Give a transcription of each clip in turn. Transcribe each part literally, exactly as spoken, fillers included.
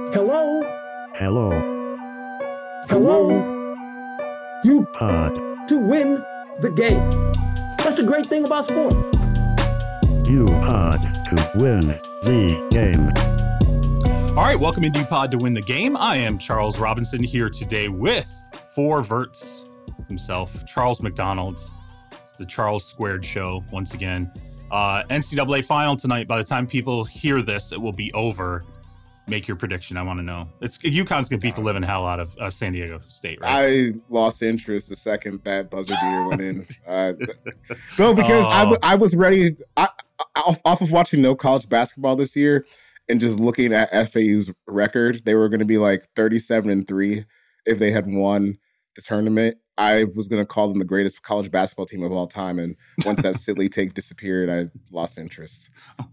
Hello? Hello. Hello? You Pod. to win the game. That's the great thing about sports. You pod to win the game. All right, welcome into Pod to Win the Game. I am Charles Robinson here today with four verts himself, Charles McDonald. It's the Charles Squared Show once again. Uh, N C double A final tonight. By the time people hear this, it will be over. Make your prediction. I want to know. It's UConn's going to beat the living hell out of uh, San Diego State, right? I lost interest the second that buzzer beater went in. Uh, no, because oh. I, w- I was ready. I, I, off of watching no college basketball this year and just looking at F A U's record, they were going to be like thirty-seven and three if they had won the tournament. I was going to call them the greatest college basketball team of all time. And once that silly take disappeared, I lost interest.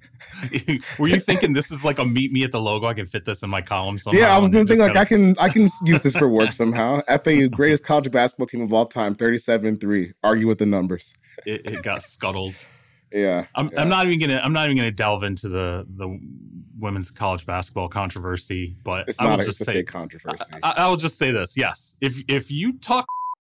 Were you thinking this is like a meet me at the logo? I can fit this in my column somehow. Yeah, I was thinking like kinda... I can I can use this for work somehow. F A U, greatest college basketball team of all time, thirty-seven and three. Argue with the numbers. It, it got scuttled. Yeah, I'm, yeah. I'm not even gonna I'm not even gonna delve into the the women's college basketball controversy, but it's I not will a, just it's say a big controversy. I, I will just say this: yes, if if you talk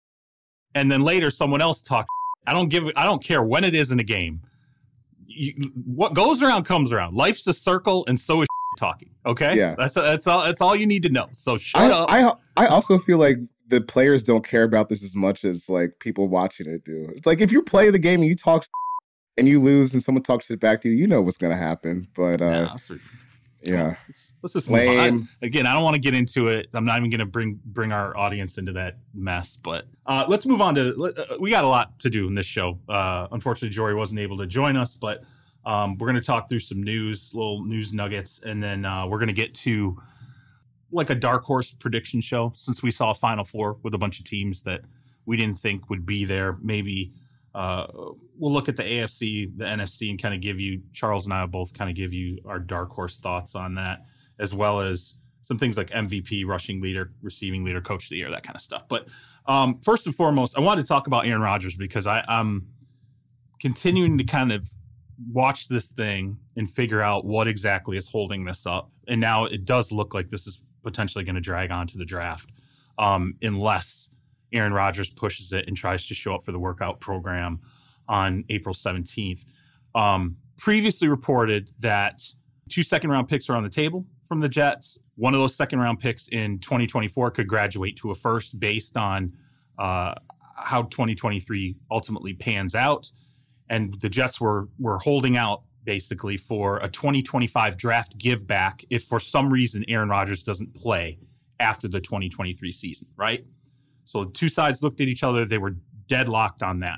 and then later someone else talk, I don't give I don't care when it is in a game. You, what goes around comes around. Life's a circle, and so is talking. Okay, yeah, that's that's all that's all you need to know. So shut I, up. I I also feel like the players don't care about this as much as like people watching it do. It's like if you play the game and you talk and you lose and someone talks it back to you, you know what's going to happen. But uh, nah, yeah, let's, let's just move on. I, again, I don't want to get into it. I'm not even going to bring bring our audience into that mess. But uh, let's move on to. Uh, we got a lot to do in this show. Uh, unfortunately, Jory wasn't able to join us, but um, we're going to talk through some news, little news nuggets, and then uh, we're going to get to like a dark horse prediction show. Since we saw a Final Four with a bunch of teams that we didn't think would be there, maybe. Uh, we'll look at the A F C, the N F C, and kind of give you, Charles and I will both kind of give you our dark horse thoughts on that, as well as some things like M V P, rushing leader, receiving leader, coach of the year, that kind of stuff. But um, first and foremost, I wanted to talk about Aaron Rodgers because I, I'm continuing to kind of watch this thing and figure out what exactly is holding this up. And now it does look like this is potentially going to drag on to the draft um, unless Aaron Rodgers pushes it and tries to show up for the workout program on April seventeenth. Um, previously reported that two second round picks are on the table from the Jets. One of those second round picks in twenty twenty-four could graduate to a first based on uh, how twenty twenty-three ultimately pans out. And the Jets were were holding out basically for a twenty twenty-five draft give back if for some reason Aaron Rodgers doesn't play after the twenty twenty-three season, right? So two sides looked at each other. They were deadlocked on that.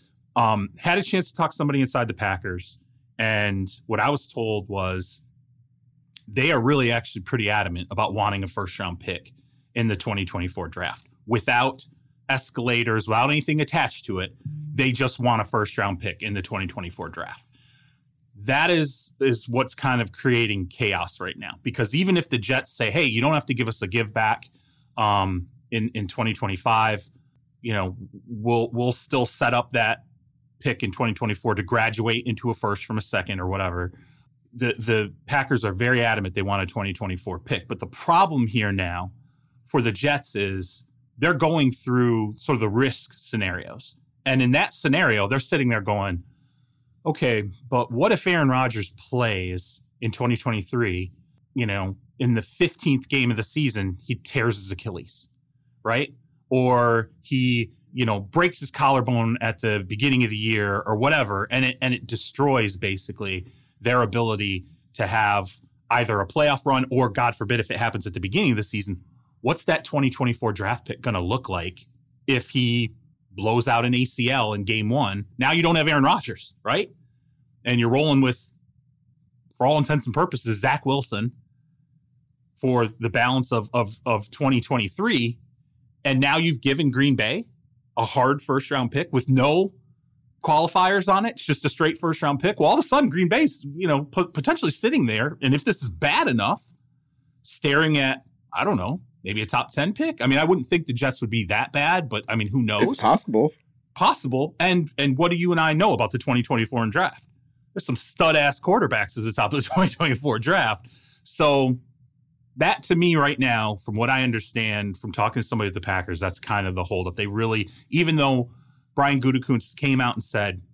Um, had a chance to talk to somebody inside the Packers. And what I was told was they are really actually pretty adamant about wanting a first round pick in the twenty twenty-four draft without escalators, without anything attached to it. They just want a first round pick in the twenty twenty-four draft. That is, is what's kind of creating chaos right now, because even if the Jets say, hey, you don't have to give us a give back, um, In, in twenty twenty-five, you know, we'll we'll still set up that pick in twenty twenty-four to graduate into a first from a second or whatever. The the Packers are very adamant they want a twenty twenty-four pick. But the problem here now for the Jets is they're going through sort of the risk scenarios. And in that scenario, they're sitting there going, okay, but what if Aaron Rodgers plays in twenty twenty-three, you know, in the fifteenth game of the season, he tears his Achilles? Right? Or he, you know, breaks his collarbone at the beginning of the year or whatever, and it and it destroys basically their ability to have either a playoff run or, God forbid, if it happens at the beginning of the season, what's that twenty twenty-four draft pick going to look like if he blows out an A C L in game one? Now you don't have Aaron Rodgers, right? And you're rolling with, for all intents and purposes, Zach Wilson for the balance of of, of twenty twenty-three. And now you've given Green Bay a hard first-round pick with no qualifiers on it. It's just a straight first-round pick. Well, all of a sudden, Green Bay's, you know, p- potentially sitting there. And if this is bad enough, staring at, I don't know, maybe a top ten pick. I mean, I wouldn't think the Jets would be that bad, but I mean, who knows? It's possible. Possible. And and what do you and I know about the twenty twenty-four draft? There's some stud-ass quarterbacks at the top of the twenty twenty-four draft. So that to me right now, from what I understand from talking to somebody at the Packers, that's kind of the holdup. They really, even though Brian Gutekunst came out and said,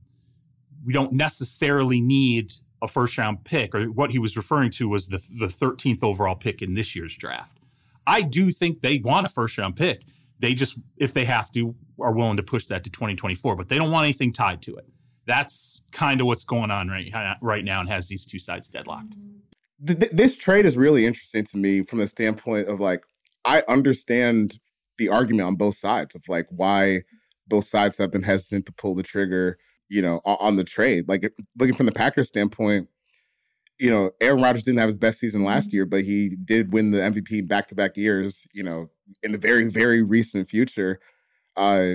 we don't necessarily need a first round pick, or what he was referring to was the, the thirteenth overall pick in this year's draft. I do think they want a first round pick. They just, if they have to, are willing to push that to twenty twenty-four, but they don't want anything tied to it. That's kind of what's going on right, right now and has these two sides deadlocked. This trade is really interesting to me from the standpoint of, like, I understand the argument on both sides of, like, why both sides have been hesitant to pull the trigger, you know, on the trade. Like, looking from the Packers standpoint, you know, Aaron Rodgers didn't have his best season last year, but he did win the M V P back-to-back years, you know, in the very, very recent future. Uh,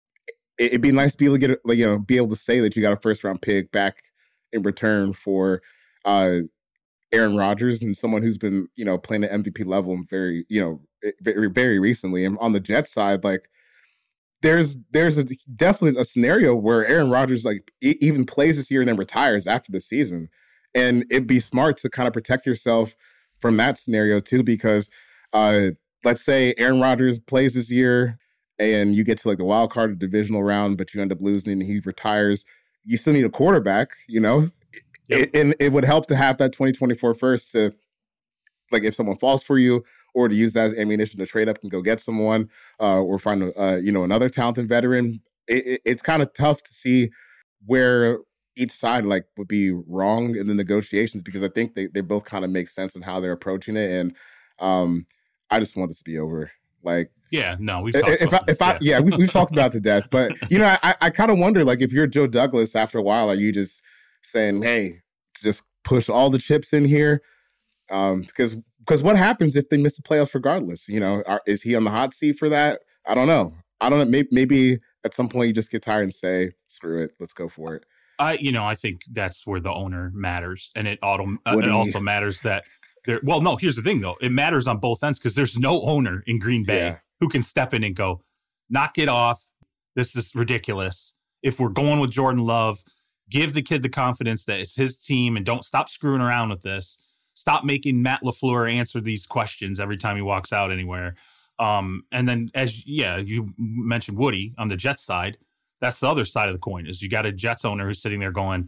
it, it'd be nice to be able to get, like, you know, be able to say that you got a first-round pick back in return for uh, Aaron Rodgers and someone who's been, you know, playing at M V P level very, you know, very, very recently. And on the Jets side, like, there's there's a, definitely a scenario where Aaron Rodgers, like, e- even plays this year and then retires after the season. And it'd be smart to kind of protect yourself from that scenario too, because uh, let's say Aaron Rodgers plays this year and you get to, like, the wild card or divisional round, but you end up losing and he retires. You still need a quarterback, you know? Yep. It, and it would help to have that twenty twenty-four first to, like, if someone falls for you, or to use that as ammunition to trade up and go get someone, uh, or find a, uh, you know, another talented veteran. It, it, it's kind of tough to see where each side, like, would be wrong in the negotiations, because I think they, they both kind of make sense in how they're approaching it. And um, I just want this to be over. Like, yeah, no, we've talked if about I, this, if I, yeah, yeah we've, we've talked about the death, but, you know, I, I kind of wonder, like, if you're Joe Douglas after a while, are you just saying, hey, just push all the chips in here? Um, because because what happens if they miss the playoffs regardless? You know, are, is he on the hot seat for that? I don't know. I don't know. Maybe, maybe at some point you just get tired and say, screw it, let's go for it. I, you know, I think that's where the owner matters, and it, auto, uh, it also matters that there. Well, no, here's the thing though. It matters on both ends, because there's no owner in Green Bay yeah. who can step in and go, knock it off. This is ridiculous. If we're going with Jordan Love, give the kid the confidence that it's his team and don't stop screwing around with this. Stop making Matt LaFleur answer these questions every time he walks out anywhere. Um, and then, as yeah, you mentioned Woody on the Jets side, that's the other side of the coin, is you got a Jets owner who's sitting there going,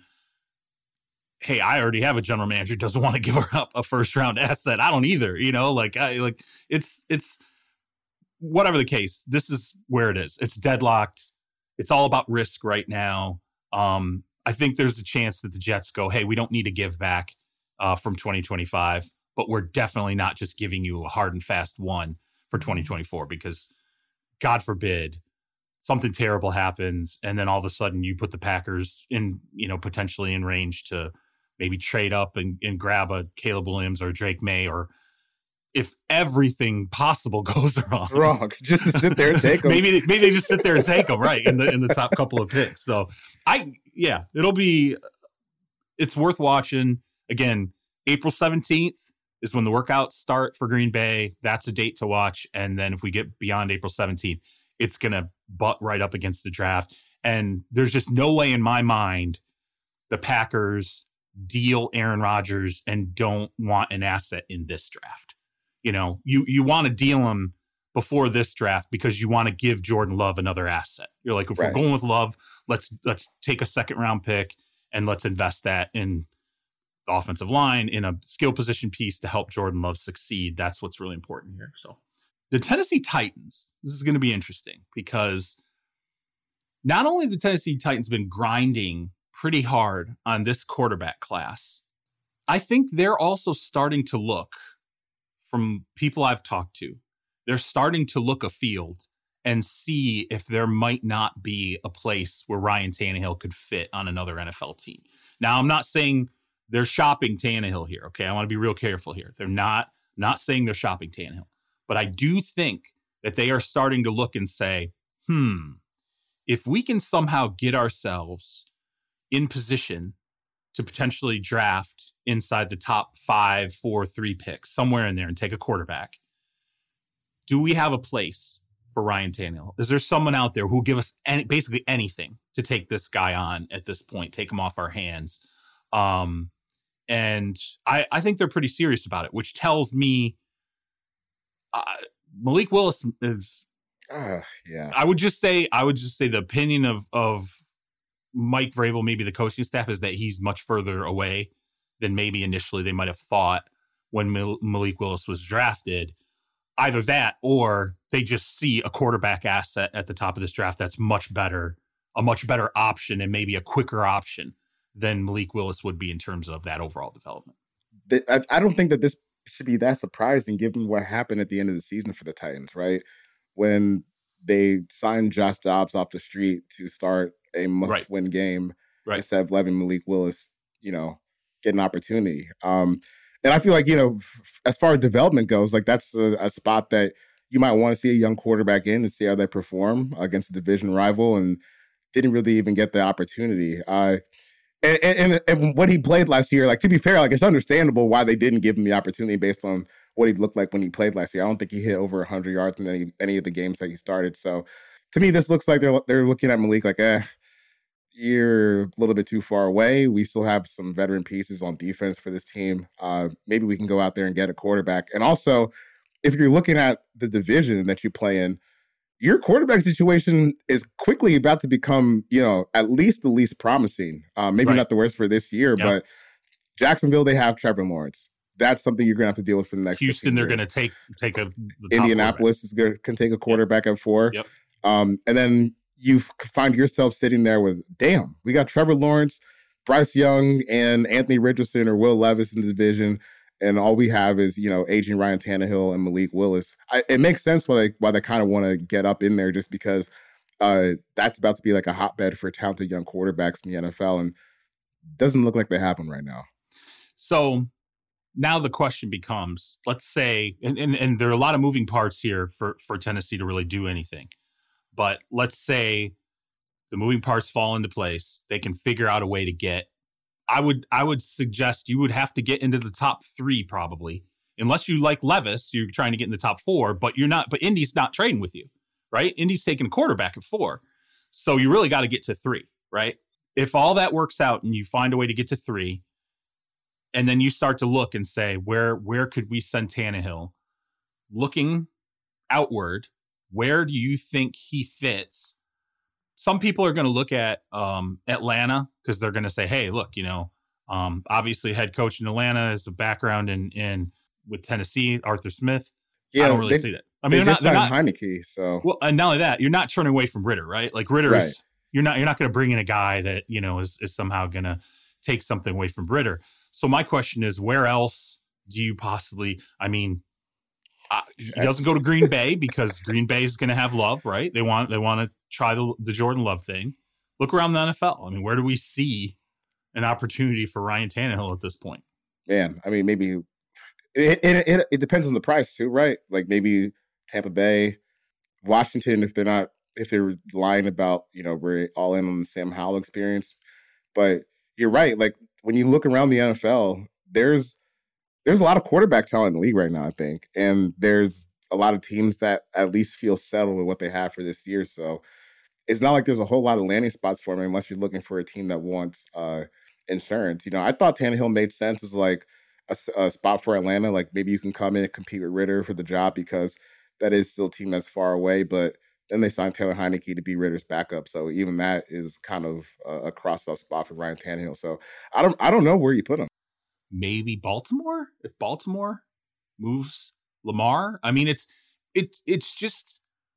hey, I already have a general manager who doesn't want to give her up a first round asset. I don't either. You know, like, I, like it's, it's whatever the case, this is where it is. It's deadlocked. It's all about risk right now. Um, I think there's a chance that the Jets go, hey, we don't need to give back uh, from twenty twenty-five, but we're definitely not just giving you a hard and fast one for twenty twenty-four, because God forbid something terrible happens and then all of a sudden you put the Packers in, you know, potentially in range to maybe trade up and, and grab a Caleb Williams or Drake May, or if everything possible goes wrong, wrong, just to sit there and take them. maybe they, maybe they just sit there and take them right in the in the top couple of picks. So I yeah, it'll be it's worth watching. Again, April seventeenth is when the workouts start for Green Bay. That's a date to watch. And then if we get beyond April seventeenth, it's gonna butt right up against the draft. And there's just no way in my mind the Packers deal Aaron Rodgers and don't want an asset in this draft. You know, you you want to deal him before this draft because you want to give Jordan Love another asset. You're like, if right. we're going with Love, let's let's take a second round pick and let's invest that in the offensive line, in a skill position piece to help Jordan Love succeed. That's what's really important here. So the Tennessee Titans, this is going to be interesting, because not only have the Tennessee Titans been grinding pretty hard on this quarterback class, I think they're also starting to look, from people I've talked to, they're starting to look afield and see if there might not be a place where Ryan Tannehill could fit on another N F L team. Now, I'm not saying they're shopping Tannehill here, okay? I want to be real careful here. They're not, not saying they're shopping Tannehill. But I do think that they are starting to look and say, hmm, if we can somehow get ourselves in position to potentially draft inside the top five, four, three picks, somewhere in there, and take a quarterback, do we have a place for Ryan Tannehill? Is there someone out there who will give us any, basically anything to take this guy on at this point, take him off our hands? Um, and I, I think they're pretty serious about it, which tells me uh, Malik Willis is. Uh, yeah. I would just say, I would just say the opinion of of Mike Vrabel, maybe the coaching staff, is that he's much further away than maybe initially they might have thought when Mal- Malik Willis was drafted. Either that, or they just see a quarterback asset at the top of this draft that's much better, a much better option, and maybe a quicker option than Malik Willis would be in terms of that overall development. I, I don't think that this should be that surprising given what happened at the end of the season for the Titans, right? When they signed Josh Dobbs off the street to start a must-win right. game right. instead of letting Malik Willis, you know, get an opportunity. Um, And I feel like, you know, f- as far as development goes, like that's a, a spot that you might want to see a young quarterback in and see how they perform against a division rival, and didn't really even get the opportunity. Uh, and, and, and what he played last year, like, to be fair, like, it's understandable why they didn't give him the opportunity based on what he looked like when he played last year. I don't think he hit over one hundred yards in any, any of the games that he started. So to me, this looks like they're, they're looking at Malik like, eh, you're a little bit too far away. We still have some veteran pieces on defense for this team. Uh, maybe we can go out there and get a quarterback. And also, if you're looking at the division that you play in, your quarterback situation is quickly about to become, you know, at least the least promising. Uh, maybe right. not the worst for this year, yep. but Jacksonville, they have Trevor Lawrence. That's something you're going to have to deal with for the next Houston, they're going to take take a Indianapolis is gonna, can take a quarterback yep. at four. Yep. Um, and then you find yourself sitting there with, damn, we got Trevor Lawrence, Bryce Young, and Anthony Richardson or Will Levis in the division, and all we have is, you know, aging Ryan Tannehill and Malik Willis. I, it makes sense why they, why they kind of want to get up in there, just because uh, that's about to be like a hotbed for talented young quarterbacks in the N F L, and doesn't look like they have them right now. So now the question becomes, let's say, and, and, and there are a lot of moving parts here for, for Tennessee to really do anything. But let's say the moving parts fall into place. They can figure out a way to get. I would I would suggest you would have to get into the top three probably, unless you like Levis. You're trying to get in the top four, but you're not. But Indy's not trading with you, right? Indy's taking a quarterback at four, so you really got to get to three, right? If all that works out and you find a way to get to three, and then you start to look and say, where where could we send Tannehill? Looking outward. Where do you think he fits? Some people are going to look at um, Atlanta because they're going to say, hey, look, you know, um, obviously head coach in Atlanta has a background in, in with Tennessee, Arthur Smith. Yeah, I don't really they, see that. I mean, they they're just not, they're signed not Heineke, so. Well, and not only that, you're not turning away from Ritter, right? Like Ritter's, right. you're not you're not going to bring in a guy that, you know, is, is somehow going to take something away from Ritter. So my question is, where else do you possibly, I mean, Uh, he doesn't go to Green Bay because Green Bay is going to have Love, right? They want they want to try the, the Jordan Love thing. Look around the N F L. I mean, where do we see an opportunity for Ryan Tannehill at this point? Man, I mean, maybe it, it, it, it depends on the price too, right? Like maybe Tampa Bay, Washington, if they're not, if they're lying about, you know, we're all in on the Sam Howell experience. But you're right. Like when you look around the N F L, there's There's a lot of quarterback talent in the league right now, I think. And there's a lot of teams that at least feel settled with what they have for this year. So it's not like there's a whole lot of landing spots for me unless you're looking for a team that wants uh, insurance. You know, I thought Tannehill made sense as like a, a spot for Atlanta. Like maybe you can come in and compete with Ritter for the job because that is still a team that's far away. But then they signed Taylor Heineke to be Ritter's backup. So even that is kind of a, a cross-up spot for Ryan Tannehill. So I don't, I don't know where you put him. Maybe Baltimore, if Baltimore moves Lamar. I mean, it's it it's just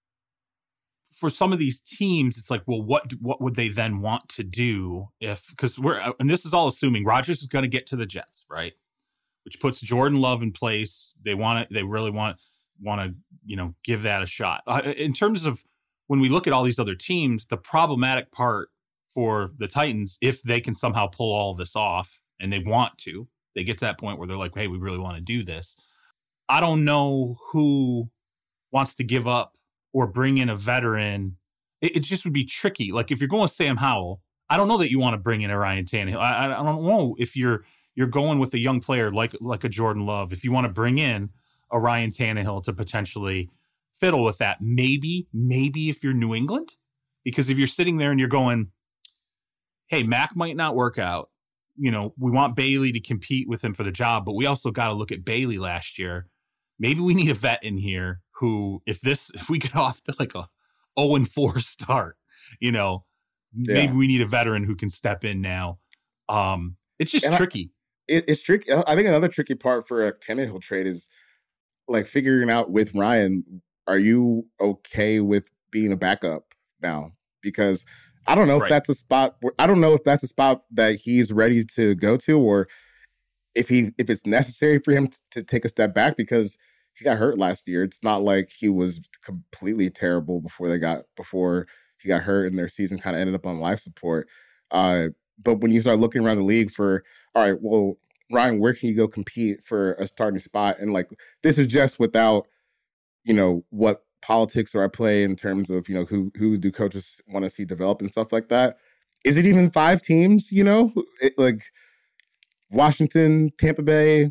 for some of these teams, it's like, well, what what would they then want to do if because we're and this is all assuming Rodgers is going to get to the Jets, right? Which puts Jordan Love in place. They want it. They really want want to you know give that a shot. Uh, in terms of when we look at all these other teams, the problematic part for the Titans, if they can somehow pull all this off and they want to. They get to that point where they're like, hey, we really want to do this. I don't know who wants to give up or bring in a veteran. It, it just would be tricky. Like if you're going with Sam Howell, I don't know that you want to bring in a Ryan Tannehill. I, I don't know if you're you're going with a young player like like a Jordan Love. If you want to bring in a Ryan Tannehill to potentially fiddle with that, maybe, maybe if you're New England, because if you're sitting there and you're going, hey, Mac might not work out. You know, we want Bailey to compete with him for the job, but we also got to look at Bailey last year. maybe we need a vet in here who, if this, if we get off to like a oh and four start, you know, yeah. maybe we need a veteran who can step in now. Um, it's just and tricky. I, it, it's tricky. I think another tricky part for a Tannehill trade is like figuring out with Ryan, are you okay with being a backup now? Because I don't know if right. that's a spot. Where, I don't know if that's a spot that he's ready to go to, or if he if it's necessary for him t- to take a step back, because he got hurt last year. It's not like he was completely terrible before they got before he got hurt and their season kind of ended up on life support. Uh, but when you start looking around the league for, all right, well, Ryan, where can you go compete for a starting spot? And like, this is just without, you know, what politics are at play in terms of, you know, who who do coaches want to see develop and stuff like that. Is it even five teams, you know, it, like Washington, Tampa Bay,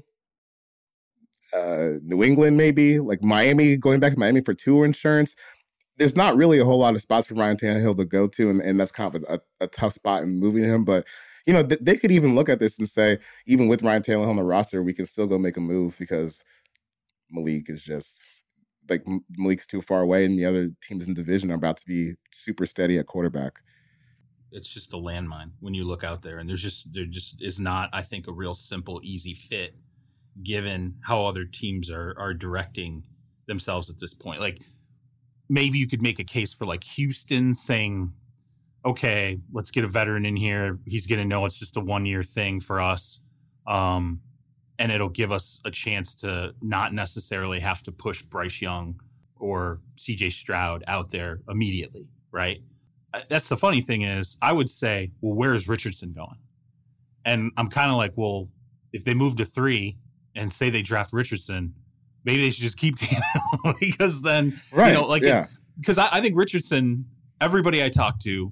uh, New England, maybe like Miami, going back to Miami for tour insurance. There's not really a whole lot of spots for Ryan Tannehill to go to. And, and that's kind of a, a tough spot in moving him. But, you know, th- they could even look at this and say, even with Ryan Tannehill on the roster, we can still go make a move because Malik is just like Malik's too far away and the other teams in the division are about to be super steady at quarterback. It's just a landmine when you look out there, and there's just, there just is not, I think, a real simple, easy fit given how other teams are, are directing themselves at this point. Like maybe you could make a case for like Houston saying, okay, let's get a veteran in here. He's going to know it's just a one year thing for us. Um, And it'll give us a chance to not necessarily have to push Bryce Young or C J Stroud out there immediately, right? That's the funny thing is, I would say, well, where is Richardson going? And I'm kind of like, well, if they move to three and say they draft Richardson, maybe they should just keep Tannehill because then, right, you know, like, yeah. because I, I think Richardson, everybody I talk to,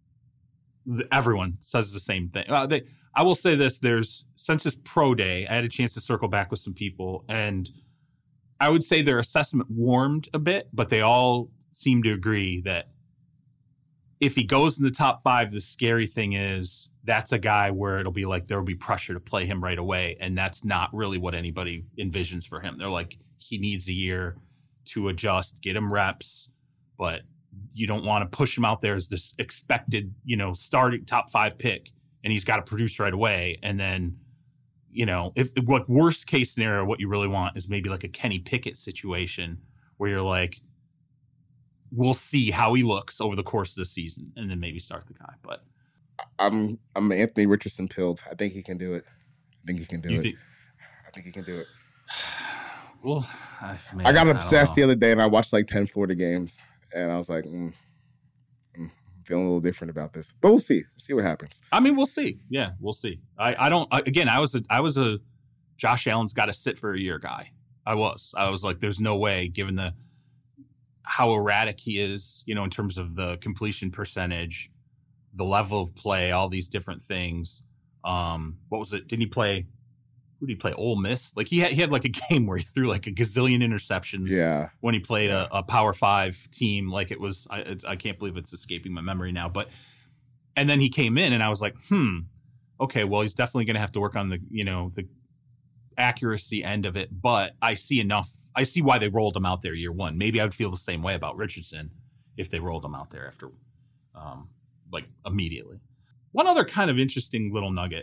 everyone says the same thing. Uh, they, I will say this, there's, since this pro day, I had a chance to circle back with some people, and I would say their assessment warmed a bit, but they all seem to agree that if he goes in the top five, the scary thing is that's a guy where it'll be like there will be pressure to play him right away, and that's not really what anybody envisions for him. They're like, he needs a year to adjust, get him reps, but you don't want to push him out there as this expected, you know, starting top five pick, and he's got to produce right away. And then, you know, if what worst case scenario, what you really want is maybe like a Kenny Pickett situation where you're like, we'll see how he looks over the course of the season and then maybe start the guy. But I'm I'm Anthony Richardson pilled. I think he can do it. I think he can do you it. Think, I think he can do it. Well, I, man, I got obsessed I the other day and I watched like ten Florida games and I was like, mm, I'm feeling a little different about this. But we'll see. We'll see what happens. I mean, we'll see. Yeah, we'll see. I, I don't. I, again, I was a, I was a Josh Allen's got to sit for a year guy. I was. I was like, there's no way, given the how erratic he is, you know, in terms of the completion percentage, the level of play, all these different things. Um, what was it? Didn't he play? Who did he play? Ole Miss. Like he had, he had like a game where he threw like a gazillion interceptions. Yeah. When he played yeah. a, a Power Five team, like it was, I, I can't believe it's escaping my memory now. But and then he came in, and I was like, hmm, okay, well, he's definitely going to have to work on the, you know, the accuracy end of it. But I see enough. I see why they rolled him out there year one. Maybe I would feel the same way about Richardson if they rolled him out there after, um, like immediately. One other kind of interesting little nugget.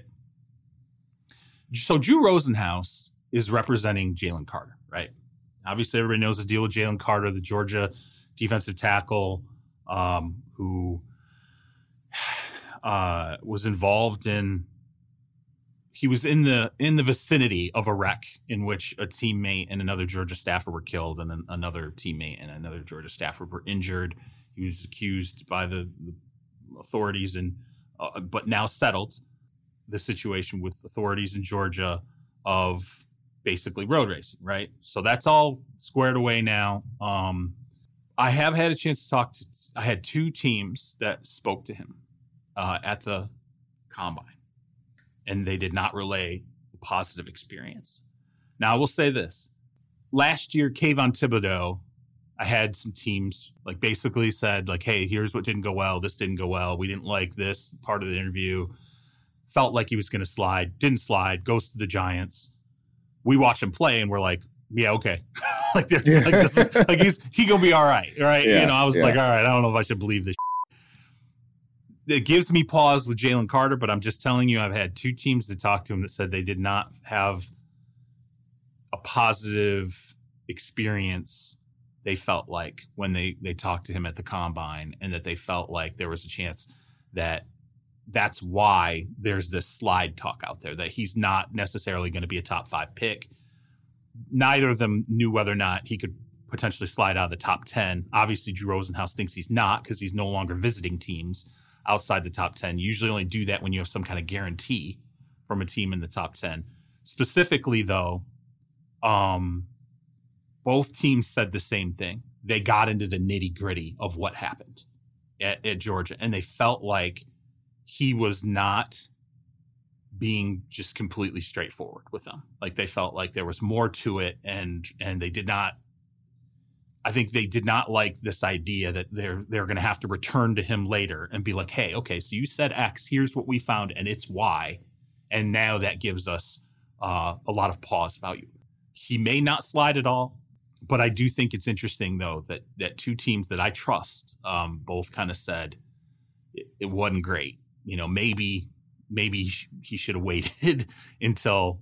So Drew Rosenhaus is representing Jalen Carter, right? Obviously, everybody knows the deal with Jalen Carter, the Georgia defensive tackle, um, who uh, was involved in. He was in the in the vicinity of a wreck in which a teammate and another Georgia staffer were killed, and then another teammate and another Georgia staffer were injured. He was accused by the, the authorities, and uh, but now settled the situation with authorities in Georgia of basically road racing, right? So that's all squared away now. Um, I have had a chance to talk to. I had two teams that spoke to him uh, at the combine, and they did not relay a positive experience. Now, I will say this. Last year, Kayvon Thibodeau, I had some teams like basically said like, hey, here's what didn't go well. This didn't go well. We didn't like this part of the interview. Felt like he was going to slide. Didn't slide. Goes to the Giants. We watch him play and we're like, yeah, okay. like, yeah. Yeah. like this is like he's he gonna be all right, right? Yeah, You know, I was yeah. like, all right, I don't know if I should believe this. It gives me pause with Jalen Carter, but I'm just telling you, I've had two teams that talked to him that said they did not have a positive experience. They felt like when they they talked to him at the combine, and that they felt like there was a chance that that's why there's this slide talk out there, that he's not necessarily going to be a top five pick. Neither of them knew whether or not he could potentially slide out of the top ten. Obviously, Drew Rosenhaus thinks he's not, because he's no longer visiting teams outside the top ten. You usually only do that when you have some kind of guarantee from a team in the top ten. Specifically, though, um, both teams said the same thing. They got into the nitty gritty of what happened at, at Georgia, and they felt like he was not being just completely straightforward with them. Like, they felt like there was more to it, and and they did not. I think they did not like this idea that they're they're going to have to return to him later and be like, hey, okay, so you said X, here's what we found, and it's Y, and now that gives us uh, a lot of pause about you. He may not slide at all, but I do think it's interesting, though, that that two teams that I trust um, both kind of said it, it wasn't great. You know, maybe maybe he should have waited until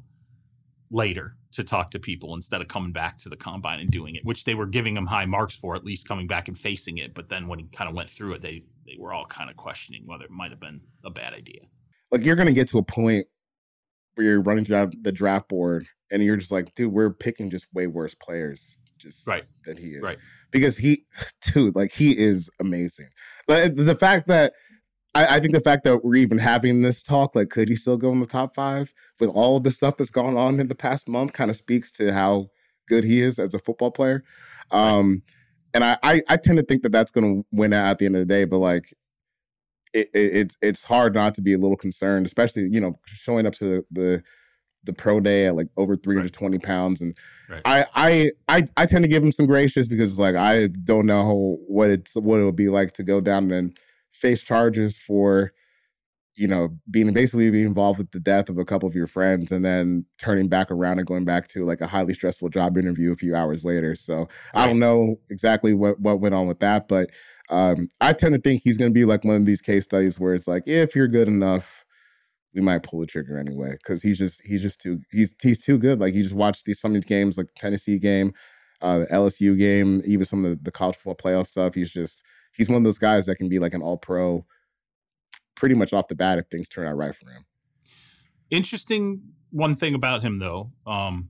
later to talk to people instead of coming back to the combine and doing it, which they were giving him high marks for, at least coming back and facing it. But then when he kind of went through it, they they were all kind of questioning whether it might have been a bad idea. Like, you're going to get to a point where you're running down the draft board and you're just like, dude, we're picking just way worse players just right. than he is. Right. Because he, dude, like, he is amazing. But the fact that, I, I think the fact that we're even having this talk, like, could he still go in the top five with all of the stuff that's gone on in the past month, kind of speaks to how good he is as a football player. Um, and I, I, I tend to think that that's going to win out at the end of the day, but like, it, it, it's it's hard not to be a little concerned, especially, you know, showing up to the the, the pro day at like over three hundred twenty right. pounds. And right. I, I I I tend to give him some grace just because, like, I don't know what it's what it would be like to go down and face charges for, you know, being basically being involved with the death of a couple of your friends and then turning back around and going back to like a highly stressful job interview a few hours later. So right. I don't know exactly what, what went on with that, but um, I tend to think he's going to be like one of these case studies where it's like, if you're good enough, we might pull the trigger anyway. Cause he's just, he's just too, he's, he's too good. Like, you just watch these, some of these games, like the Tennessee game, uh, the L S U game, even some of the, the college football playoff stuff. He's just, he's one of those guys that can be like an all pro pretty much off the bat if things turn out right for him. Interesting one thing about him, though, um,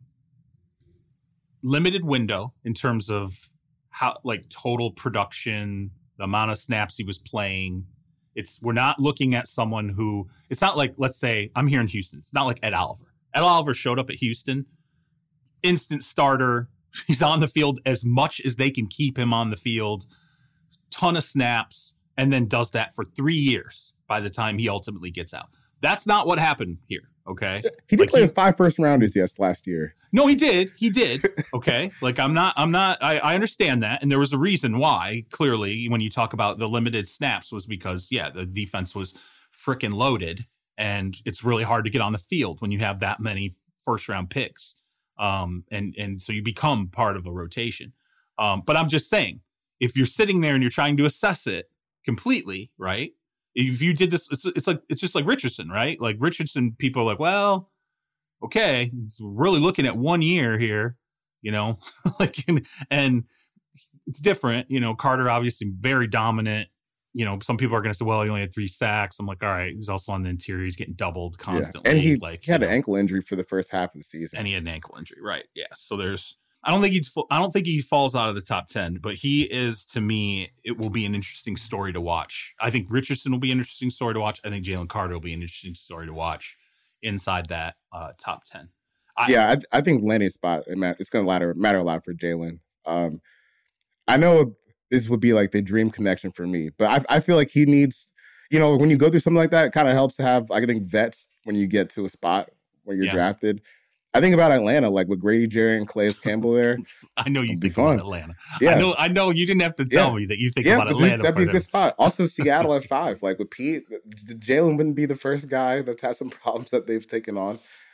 limited window in terms of how, like, total production, the amount of snaps he was playing. It's we're not looking at someone who, it's not like, let's say I'm here in Houston. It's not like Ed Oliver. Ed Oliver showed up at Houston, instant starter. He's on the field as much as they can keep him on the field. Ton of snaps, and then does that for three years by the time he ultimately gets out. That's not what happened here, okay? He did like play he, with five first rounders, yes, last year. No, he did. He did, okay? Like, I'm not, I'm not, I, I understand that, and there was a reason why, clearly, when you talk about the limited snaps was because, yeah, the defense was freaking loaded, and it's really hard to get on the field when you have that many first-round picks, um, and, and so you become part of a rotation. Um, but I'm just saying, if you're sitting there and you're trying to assess it completely, right? If you did this, it's, it's like, it's just like Richardson, right? Like Richardson, people are like, well, okay, it's really looking at one year here, you know, like, and, and it's different, you know. Carter obviously very dominant. You know, some people are going to say, well, he only had three sacks. I'm like, all right, he's also on the interior. He's getting doubled constantly. Yeah. And he, like, he had an know. ankle injury for the first half of the season. And he had an ankle injury, right? Yeah. So there's, I don't think he's. I don't think he falls out of the top ten, but he is, to me. It will be an interesting story to watch. I think Richardson will be an interesting story to watch. I think Jalen Carter will be an interesting story to watch inside that uh, top ten. I, yeah, I, I think Lenny's spot. It's going to matter matter a lot for Jalen. Um, I know this would be like the dream connection for me, but I, I feel like he needs. You know, when you go through something like that, it kind of helps to have. I think vets when you get to a spot when you're yeah. drafted. I think about Atlanta, like with Grady Jarrett and Calais Campbell there. I know you think fun. about Atlanta. Yeah. I know I know you didn't have to tell yeah. me that you think yeah, about Atlanta. That'd be a good spot. Also, Seattle at five. Like with Pete, Jalen wouldn't be the first guy that's had some problems that they've taken on.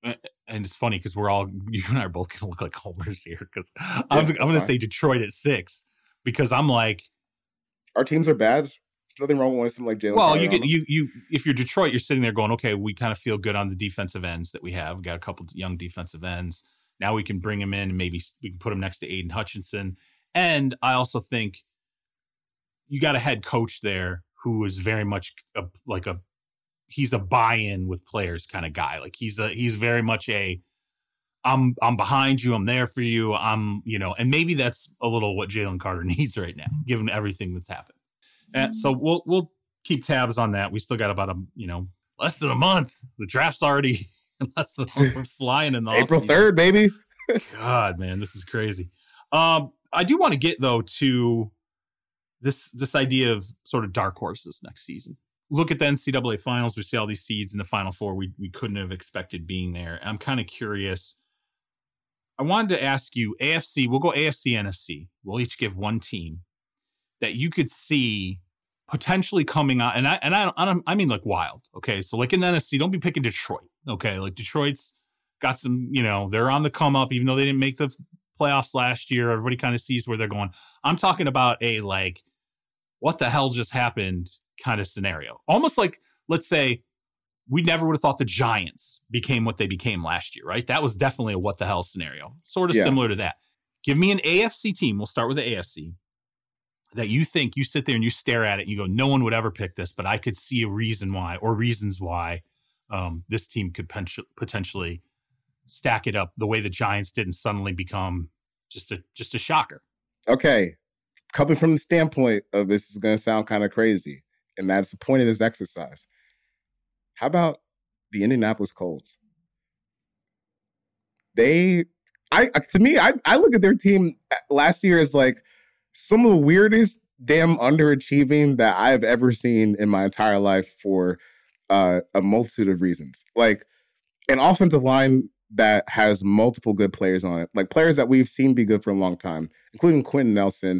and it's funny because we're all, you and I are both going to look like homers here because yeah, I'm, I'm going to say Detroit at six because I'm like, our teams are bad. There's nothing wrong with something like Jalen. Well, you get you you if you're Detroit, you're sitting there going, okay, we kind of feel good on the defensive ends that we have. We got a couple of young defensive ends. Now we can bring him in and maybe we can put him next to Aiden Hutchinson. And I also think you got a head coach there who is very much a, like a, he's a buy-in with players kind of guy. Like he's a, he's very much a, I'm, I'm behind you. I'm there for you. I'm, you know, and maybe that's a little what Jalen Carter needs right now, given everything that's happened. And so we'll, we'll keep tabs on that. We still got about a, you know, less than a month. The draft's already less than we're flying in the April third, baby. God, man, this is crazy. Um, I do want to get though to this this idea of sort of dark horses next season. Look at the N C double A finals. We see all these seeds in the Final Four we we couldn't have expected being there. I'm kind of curious. I wanted to ask you, A F C, we'll go A F C, N F C. We'll each give one team that you could see potentially coming out. And I and I, I, don't, I mean like wild. Okay, so like in the N F C, don't be picking Detroit. Okay, like Detroit's got some, you know, they're on the come up, even though they didn't make the playoffs last year. Everybody kind of sees where they're going. I'm talking about a like, what the hell just happened kind of scenario. Almost like, let's say, we never would have thought the Giants became what they became last year, right? That was definitely a what the hell scenario. Sort of yeah. similar to that. Give me an A F C team. We'll start with the A F C. That you think, you sit there and you stare at it and you go, no one would ever pick this, but I could see a reason why, or reasons why um, this team could pen- potentially stack it up the way the Giants did and suddenly become just a just a shocker. Okay. Coming from the standpoint of this is going to sound kind of crazy, and that's the point of this exercise. How about the Indianapolis Colts? They, I to me, I, I look at their team last year as like some of the weirdest damn underachieving that I've ever seen in my entire life for uh, a multitude of reasons. Like an offensive line that has multiple good players on it, like players that we've seen be good for a long time, including Quentin Nelson,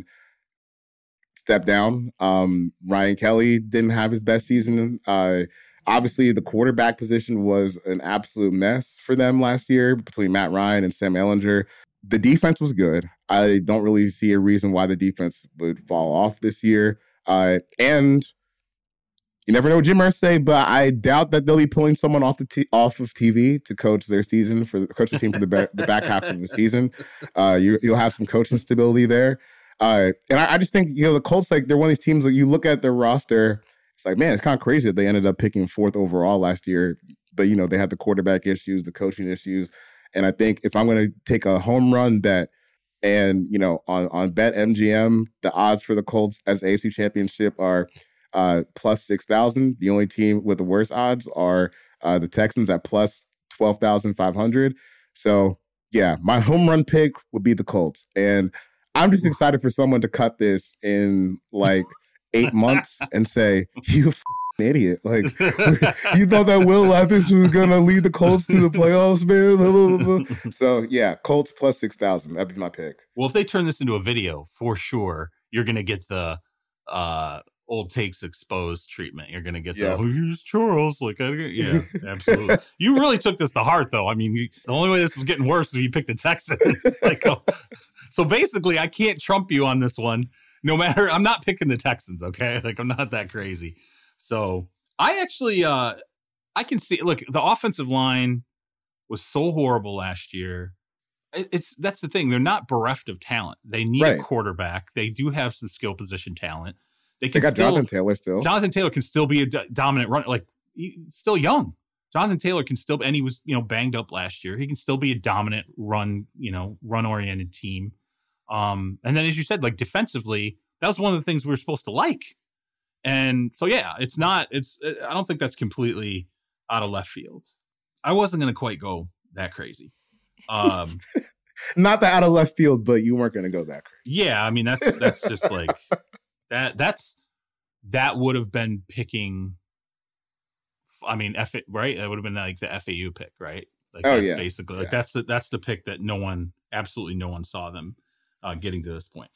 stepped down. Um, Ryan Kelly didn't have his best season. Uh, obviously, the quarterback position was an absolute mess for them last year between Matt Ryan and Sam Ehlinger. The defense was good. I don't really see a reason why the defense would fall off this year. Uh, and you never know what Jim Irsay, but I doubt that they'll be pulling someone off the t- off of T V to coach their season for coach the team for the, ba- the back half of the season. Uh, you, you'll have some coaching stability there. Uh, and I, I just think, you know, the Colts, like, they're one of these teams that you look at their roster, it's like, man, it's kind of crazy that they ended up picking fourth overall last year. But, you know, they had the quarterback issues, the coaching issues. And I think if I'm going to take a home run bet and, you know, on, on BetMGM, the odds for the Colts as A F C Championship are uh, plus six thousand. The only team with the worst odds are uh, the Texans at plus twelve thousand five hundred. So, yeah, my home run pick would be the Colts. And I'm just excited for someone to cut this in like eight months and say, you f- idiot. Like, you thought that Will Levis was going to lead the Colts to the playoffs, man? So, yeah, Colts plus six thousand. That'd be my pick. Well, if they turn this into a video, for sure, you're going to get the uh, old takes exposed treatment. You're going to get the, yeah. oh, here's Charles. Like, I, yeah, absolutely. You really took this to heart, though. I mean, you, the only way this was getting worse is you picked the Texans. Like, oh. So basically, I can't trump you on this one. No matter, I'm not picking the Texans, okay? Like, I'm not that crazy. So I actually, uh, I can see, look, the offensive line was so horrible last year. It, it's that's the thing. They're not bereft of talent. They need right. a quarterback. They do have some skill position talent. They can they got still, Jonathan Taylor still. Jonathan Taylor can still be a d- dominant runner. Like, he's still young. Jonathan Taylor can still, and he was, you know, banged up last year. He can still be a dominant run, you know, run-oriented team. Um, and then, as you said, like defensively, that was one of the things we were supposed to like. And so, yeah, it's not, it's, I don't think that's completely out of left field. I wasn't going to quite go that crazy. Um, not that out of left field, but you weren't going to go that crazy. Yeah. I mean, that's, that's just like that, that's, that would have been picking, I mean, F A, right? That would have been like the F A U pick, right? Like oh, that's yeah. basically like yeah. that's the that's the pick that no one, absolutely no one saw them uh, getting to this point.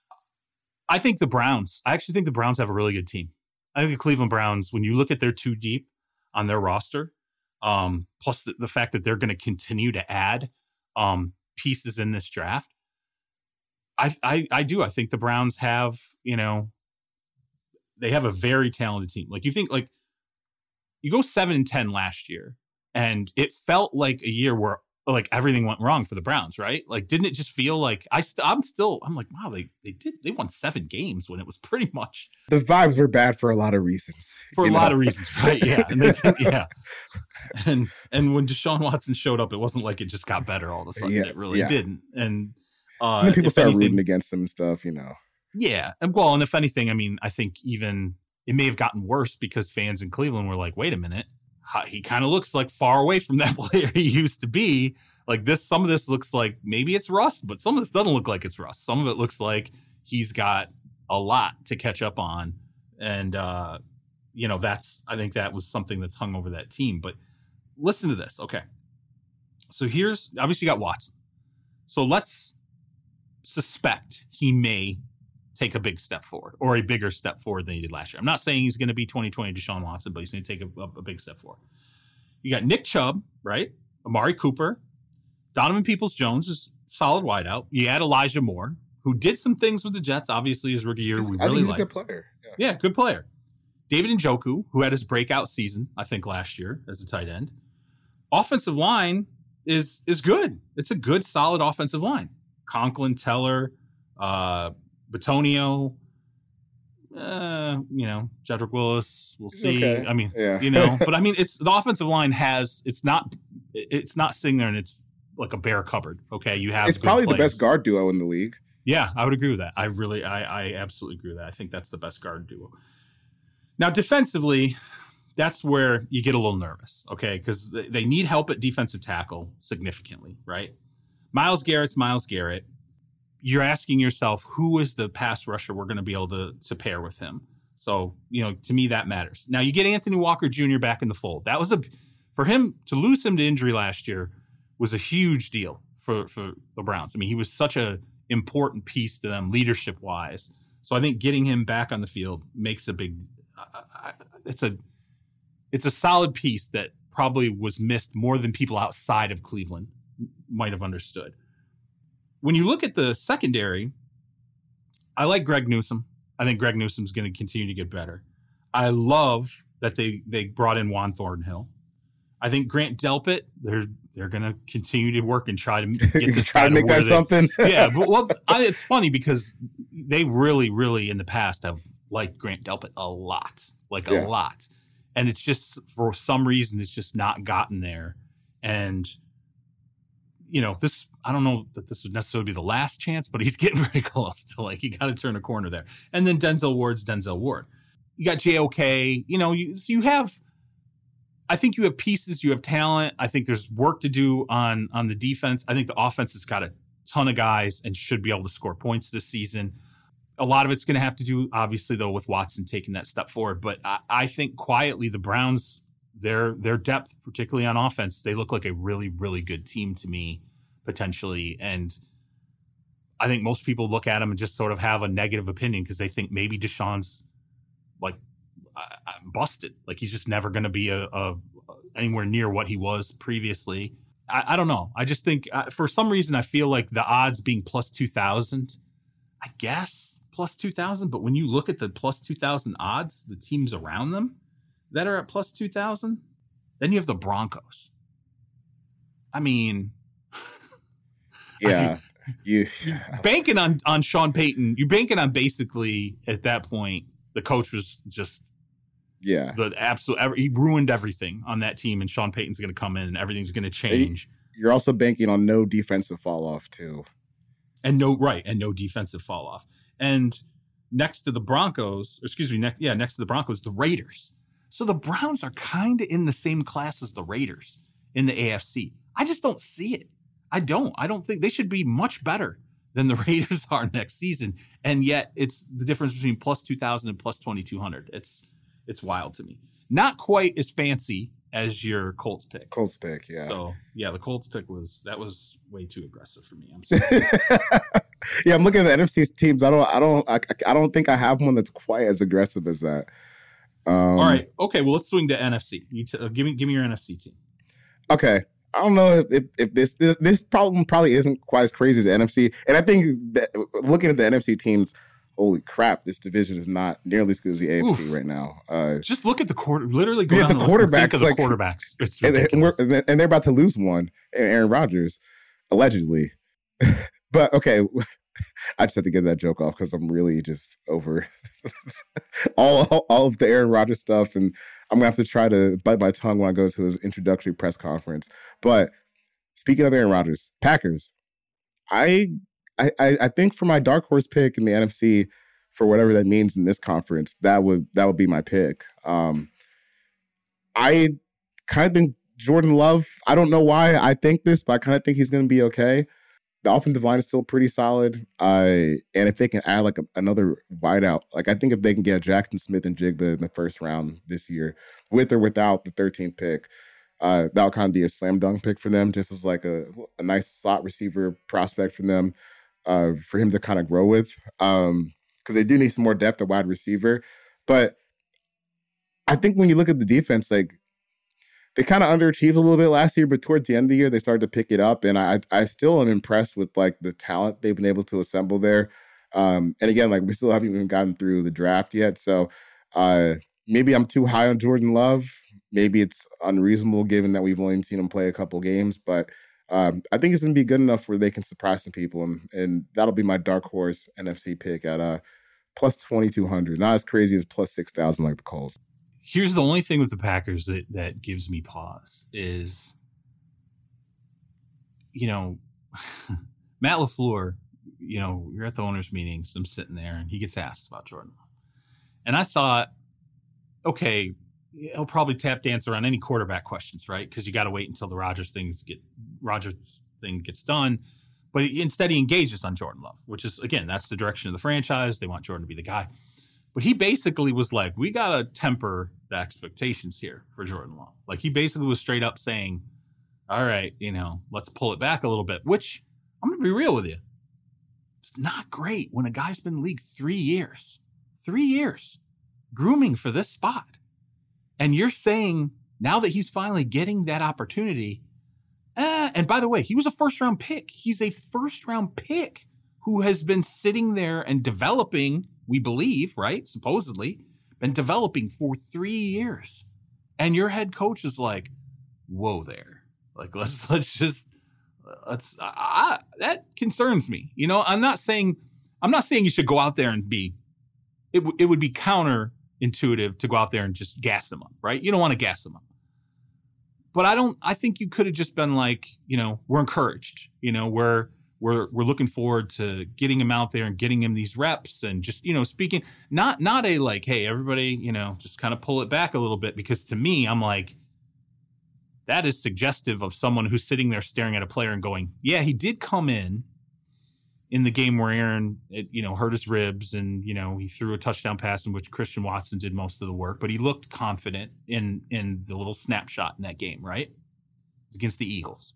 I think the Browns, I actually think the Browns have a really good team. I think the Cleveland Browns, when you look at their two deep on their roster, Um, plus the, the fact that they're going to continue to add um, pieces in this draft. I, I I do. I think the Browns have, you know, they have a very talented team. Like you think like you go seven and ten last year and it felt like a year where like everything went wrong for the Browns, right? Like, didn't it just feel like I st- I'm still, I'm like, wow, they, they did, they won seven games when it was pretty much. The vibes were bad for a lot of reasons. For a know? lot of reasons, right? Yeah. And they did, yeah. And, and when Deshaun Watson showed up, it wasn't like it just got better all of a sudden. Yeah, it really yeah. didn't. And, uh, and then people start anything, rooting against them and stuff, you know. Yeah. And well, and if anything, I mean, I think even it may have gotten worse because fans in Cleveland were like, wait a minute, he kind of looks like far away from that player he used to be. Like this, some of this looks like maybe it's rust, but some of this doesn't look like it's rust. Some of it looks like he's got a lot to catch up on. And, uh, you know, that's, I think that was something that's hung over that team. But listen to this. Okay. So here's, obviously you got Watson. So let's suspect he may take a big step forward or a bigger step forward than he did last year. I'm not saying he's going to be twenty twenty Deshaun Watson, but he's going to take a, a, a big step forward. You got Nick Chubb, right? Amari Cooper, Donovan Peoples-Jones is solid wideout. You add Elijah Moore, who did some things with the Jets, obviously his rookie year. We I really think he's liked. a good player. Yeah. yeah, good player. David Njoku, who had his breakout season, I think last year as a tight end. Offensive line is is good. It's a good, solid offensive line. Conklin, Teller, uh, Bitonio, uh, you know, Jedrick Willis. We'll see. Okay. I mean, Yeah. you know, but I mean, it's the offensive line has. It's not. It's not sitting there and it's like a bare cupboard. Okay, you have. It's good probably players. the best guard duo in the league. Yeah, I would agree with that. I really, I, I absolutely agree with that. I think that's the best guard duo. Now, defensively, that's where you get a little nervous, okay? Because they need help at defensive tackle significantly, right? Myles Garrett's Myles Garrett. You're asking yourself, who is the pass rusher we're going to be able to, to pair with him? So, you know, to me, that matters. Now, you get Anthony Walker Junior back in the fold. That was a, for him, to lose him to injury last year was a huge deal for, for the Browns. I mean, he was such a important piece to them leadership-wise. So I think getting him back on the field makes a big, uh, it's a, it's a solid piece that probably was missed more than people outside of Cleveland might have understood. When you look at the secondary, I like Greg Newsome. I think Greg Newsome's going to continue to get better. I love that they they brought in Juan Thornhill. I think Grant Delpit, they're they're going to continue to work and try to get this try guy to make that they, something. yeah, but well, I, it's funny because they really, really in the past have liked Grant Delpit a lot, like a Yeah. lot, and it's just for some reason it's just not gotten there. And you know, this, I don't know that this would necessarily be the last chance, but he's getting very close to like, you got to turn a corner there. And then Denzel Ward's Denzel Ward. You got J O K, you know, you, so you have, I think you have pieces, you have talent. I think there's work to do on, on the defense. I think the offense has got a ton of guys and should be able to score points this season. A lot of it's going to have to do, obviously, though, with Watson taking that step forward. But I, I think quietly the Browns, their their depth, particularly on offense, they look like a really, really good team to me, potentially. And I think most people look at them and just sort of have a negative opinion because they think maybe Deshaun's like uh, busted. Like he's just never going to be a, a anywhere near what he was previously. I, I don't know. I just think uh, for some reason I feel like the odds being plus two thousand, I guess plus two thousand. But when you look at the plus two thousand odds, the teams around them that are at plus two thousand, then you have the Broncos. I mean, yeah, I, you banking on, on Sean Payton, you're banking on basically at that point, the coach was just yeah, the absolute, he ruined everything on that team and Sean Payton's going to come in and everything's going to change. You're also banking on no defensive fall off too. And no, right. And no defensive fall off. And next to the Broncos, excuse me, next, yeah, next to the Broncos, the Raiders. So the Browns are kind of in the same class as the Raiders in the A F C. I just don't see it. I don't. I don't think they should be much better than the Raiders are next season. And yet it's the difference between plus two thousand and plus twenty-two hundred. It's, it's wild to me. Not quite as fancy as your Colts pick. Colts pick, yeah. So yeah, the Colts pick was, that was way too aggressive for me. I'm sorry. Yeah, I'm looking at the N F C teams. I don't, I don't, I, I don't think I have one that's quite as aggressive as that. Um, All right. Okay. Well, let's swing to N F C. You t- uh, give me, give me your N F C team. Okay. I don't know if, if, if this, this this problem probably isn't quite as crazy as the N F C. And I think that looking at the N F C teams, holy crap, this division is not nearly as good as the A F C Oof. right now. Uh, Just look at the quarter, literally go yeah, down the, the quarterbacks. Think of the like, quarterbacks. It's and, ridiculous. And, and they're about to lose one, Aaron Rodgers, allegedly. But okay, I just had to get that joke off because I'm really just over all, all all of the Aaron Rodgers stuff, and I'm gonna have to try to bite my tongue when I go to his introductory press conference. But speaking of Aaron Rodgers, Packers, I I I think for my dark horse pick in the N F C, for whatever that means in this conference, that would that would be my pick. Um, I kind of think Jordan Love. I don't know why I think this, but I kind of think he's going to be okay. The offensive line is still pretty solid. Uh, and if they can add like a, another wideout, like I think if they can get Jackson Smith and Jigba in the first round this year, with or without the thirteenth pick, uh, that'll kind of be a slam dunk pick for them, just as like a, a nice slot receiver prospect for them, uh, for him to kind of grow with. Um, because they do need some more depth at wide receiver. But I think when you look at the defense, like, they kind of underachieved a little bit last year, but towards the end of the year, they started to pick it up. And I I still am impressed with, like, the talent they've been able to assemble there. Um, and again, like, we still haven't even gotten through the draft yet. So uh, maybe I'm too high on Jordan Love. Maybe it's unreasonable given that we've only seen him play a couple games. But um, I think it's going to be good enough where they can surprise some people. And, and that'll be my dark horse N F C pick at uh, plus twenty-two hundred. Not as crazy as plus six thousand like the Colts. Here's the only thing with the Packers that, that gives me pause is, you know, Matt LaFleur, you know, you're at the owners' meetings. I'm sitting there and he gets asked about Jordan. And I thought, okay, he'll probably tap dance around any quarterback questions, right? Because you got to wait until the Rodgers things get Rodgers thing gets done. But he, instead, he engages on Jordan Love, which is, again, that's the direction of the franchise. They want Jordan to be the guy. But he basically was like, we got to temper the expectations here for Jordan Love. Like, he basically was straight up saying, all right, you know, let's pull it back a little bit, which I'm going to be real with you. It's not great when a guy's been in the league three years, three years grooming for this spot. And you're saying now that he's finally getting that opportunity. Eh, and by the way, he was a first round pick. He's a first round pick who has been sitting there and developing, we believe, right? Supposedly been developing for three years. And your head coach is like, whoa there. Like, let's, let's just, let's, I, that concerns me. You know, I'm not saying, I'm not saying you should go out there and be, it, w- it would be counterintuitive to go out there and just gas them up, right? You don't want to gas them up. But I don't, I think you could have just been like, you know, we're encouraged, you know, we're, we're, we're looking forward to getting him out there and getting him these reps and just, you know, speaking, not, not a like, hey, everybody, you know, just kind of pull it back a little bit, because to me, I'm like, that is suggestive of someone who's sitting there staring at a player and going, yeah, he did come in in the game where Aaron, it, you know, hurt his ribs and, you know, he threw a touchdown pass in which Christian Watson did most of the work, but he looked confident in, in the little snapshot in that game, right? It's against the Eagles.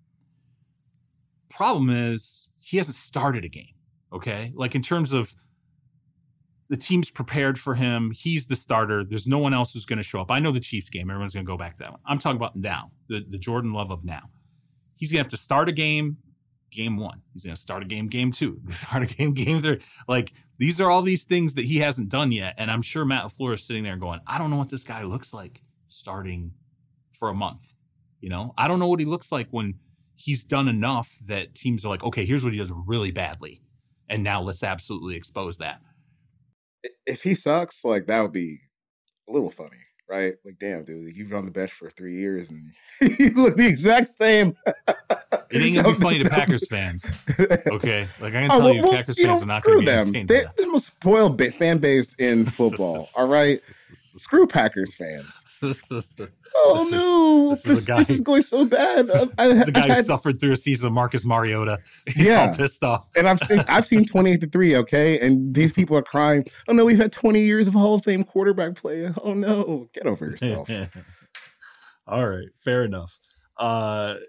Problem is he hasn't started a game. Okay. Like, in terms of the team's prepared for him, he's the starter. There's no one else who's going to show up. I know the Chiefs game. Everyone's going to go back to that one. I'm talking about now, the, the Jordan Love of now. He's going to have to start a game, game one. He's going to start a game, game two, start a game, game three. Like, these are all these things that he hasn't done yet. And I'm sure Matt LaFleur is sitting there going, I don't know what this guy looks like starting for a month. You know, I don't know what he looks like when he's done enough that teams are like, okay, here's what he does really badly. And now let's absolutely expose that. If he sucks, like, that would be a little funny, right? Like, damn, dude, you've been on the bench for three years and you look the exact same. It ain't gonna be funny to Packers fans, okay? Like, I can tell oh, well, you, well, Packers fans know, are not gonna be them. entertained. They're the most spoiled fan base in football. All right, screw Packers fans. Oh no, this, this, is, this is going so bad. I, this is a guy I had, who suffered through a season of Marcus Mariota. He's yeah. all pissed off. And I've seen I've seen twenty-eight to three, okay? And these people are crying, oh no, we've had twenty years of Hall of Fame quarterback play. Oh no, get over yourself. All right, fair enough. Uh,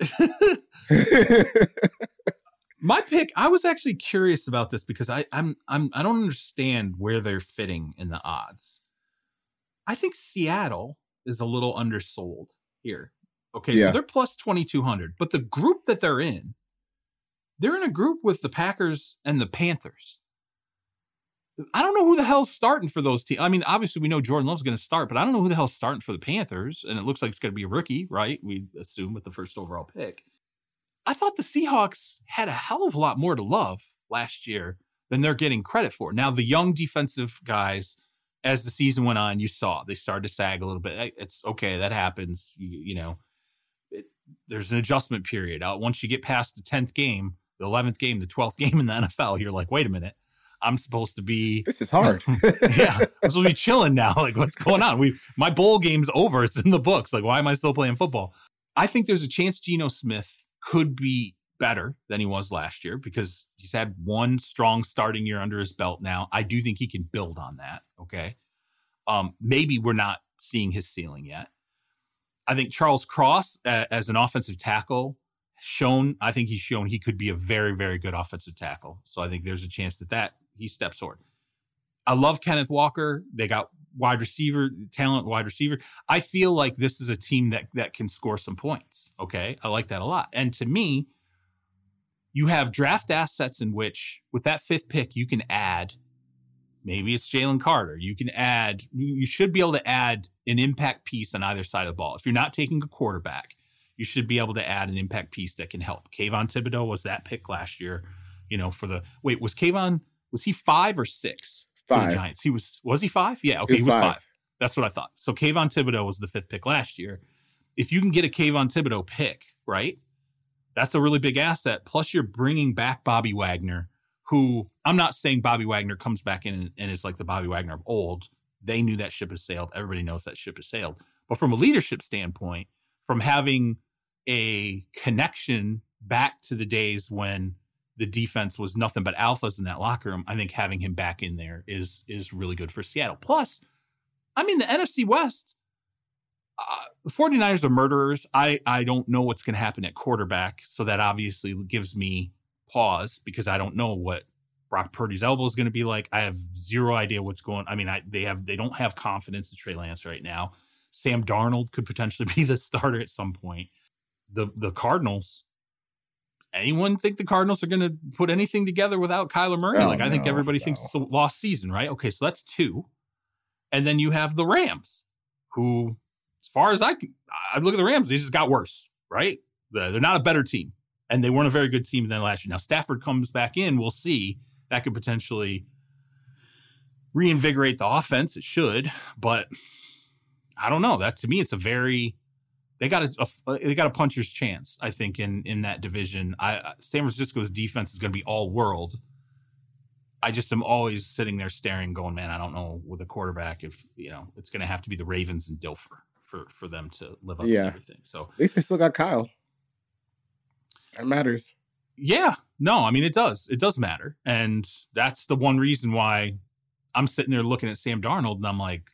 my pick, I was actually curious about this because I, I'm I'm I don't understand where they're fitting in the odds. I think Seattle is a little undersold here. Okay, Yeah. so they're plus twenty-two hundred. But the group that they're in, they're in a group with the Packers and the Panthers. I don't know who the hell's starting for those teams. I mean, obviously we know Jordan Love's going to start, but I don't know who the hell's starting for the Panthers. And it looks like it's going to be a rookie, right? We assume with the first overall pick. I thought the Seahawks had a hell of a lot more to love last year than they're getting credit for. Now, the young defensive guys, as the season went on, you saw they started to sag a little bit. It's okay. That happens. You, you know, it, there's an adjustment period. Uh, once you get past the tenth game, the eleventh game, the twelfth game in the N F L, you're like, wait a minute. I'm supposed to be. This is hard. yeah, I'm supposed to be chilling now. Like, what's going on? We my bowl game's over. It's in the books. Like, why am I still playing football? I think there's a chance Geno Smith could be better than he was last year because he's had one strong starting year under his belt now. I do think he can build on that. Okay, um, maybe we're not seeing his ceiling yet. I think Charles Cross uh, as an offensive tackle shown. I think he's shown he could be a very, very good offensive tackle. So I think there's a chance that that. He steps forward. I love Kenneth Walker. They got wide receiver talent, wide receiver. I feel like this is a team that that can score some points. Okay. I like that a lot. And to me, you have draft assets in which with that fifth pick, you can add, maybe it's Jalen Carter. You can add, you should be able to add an impact piece on either side of the ball. If you're not taking a quarterback, you should be able to add an impact piece that can help. Kayvon Thibodeau was that pick last year, you know, for the, wait, was Kayvon, Was he five or six five. for the Giants? He was, was he five? Yeah. Okay. He was, he was five. five. That's what I thought. So Kayvon Thibodeau was the fifth pick last year. If you can get a Kayvon Thibodeau pick, right? That's a really big asset. Plus you're bringing back Bobby Wagner, who I'm not saying Bobby Wagner comes back in and, and is like the Bobby Wagner of old. They knew that ship has sailed. Everybody knows that ship has sailed. But from a leadership standpoint, from having a connection back to the days when the defense was nothing but alphas in that locker room, I think having him back in there is is really good for Seattle. Plus, I mean, the N F C West, uh, the 49ers are murderers. I, I don't know what's going to happen at quarterback, so that obviously gives me pause because I don't know what Brock Purdy's elbow is going to be like. I have zero idea what's going on. I mean, I, they have they don't have confidence in Trey Lance right now. Sam Darnold could potentially be the starter at some point. The the Cardinals, anyone think the Cardinals are going to put anything together without Kyler Murray? Oh, like, I think no, everybody no. thinks it's a lost season, right? Okay, so that's two. And then you have the Rams, who, as far as I can, I look at the Rams, they just got worse, right? They're not a better team, and they weren't a very good team than last year. Now, Stafford comes back in, we'll see. That could potentially reinvigorate the offense. It should, but I don't know. That, to me, it's a very... They got a, a they got a puncher's chance, I think, in in that division. I San Francisco's defense is going to be all world. I just am always sitting there staring, going, man, I don't know with a quarterback if you know it's going to have to be the Ravens and Dilfer for for them to live up Yeah. to everything. So At least they still got Kyle. That matters. yeah, no, I mean it does, it does matter, and that's the one reason why I'm sitting there looking at Sam Darnold, and I'm like,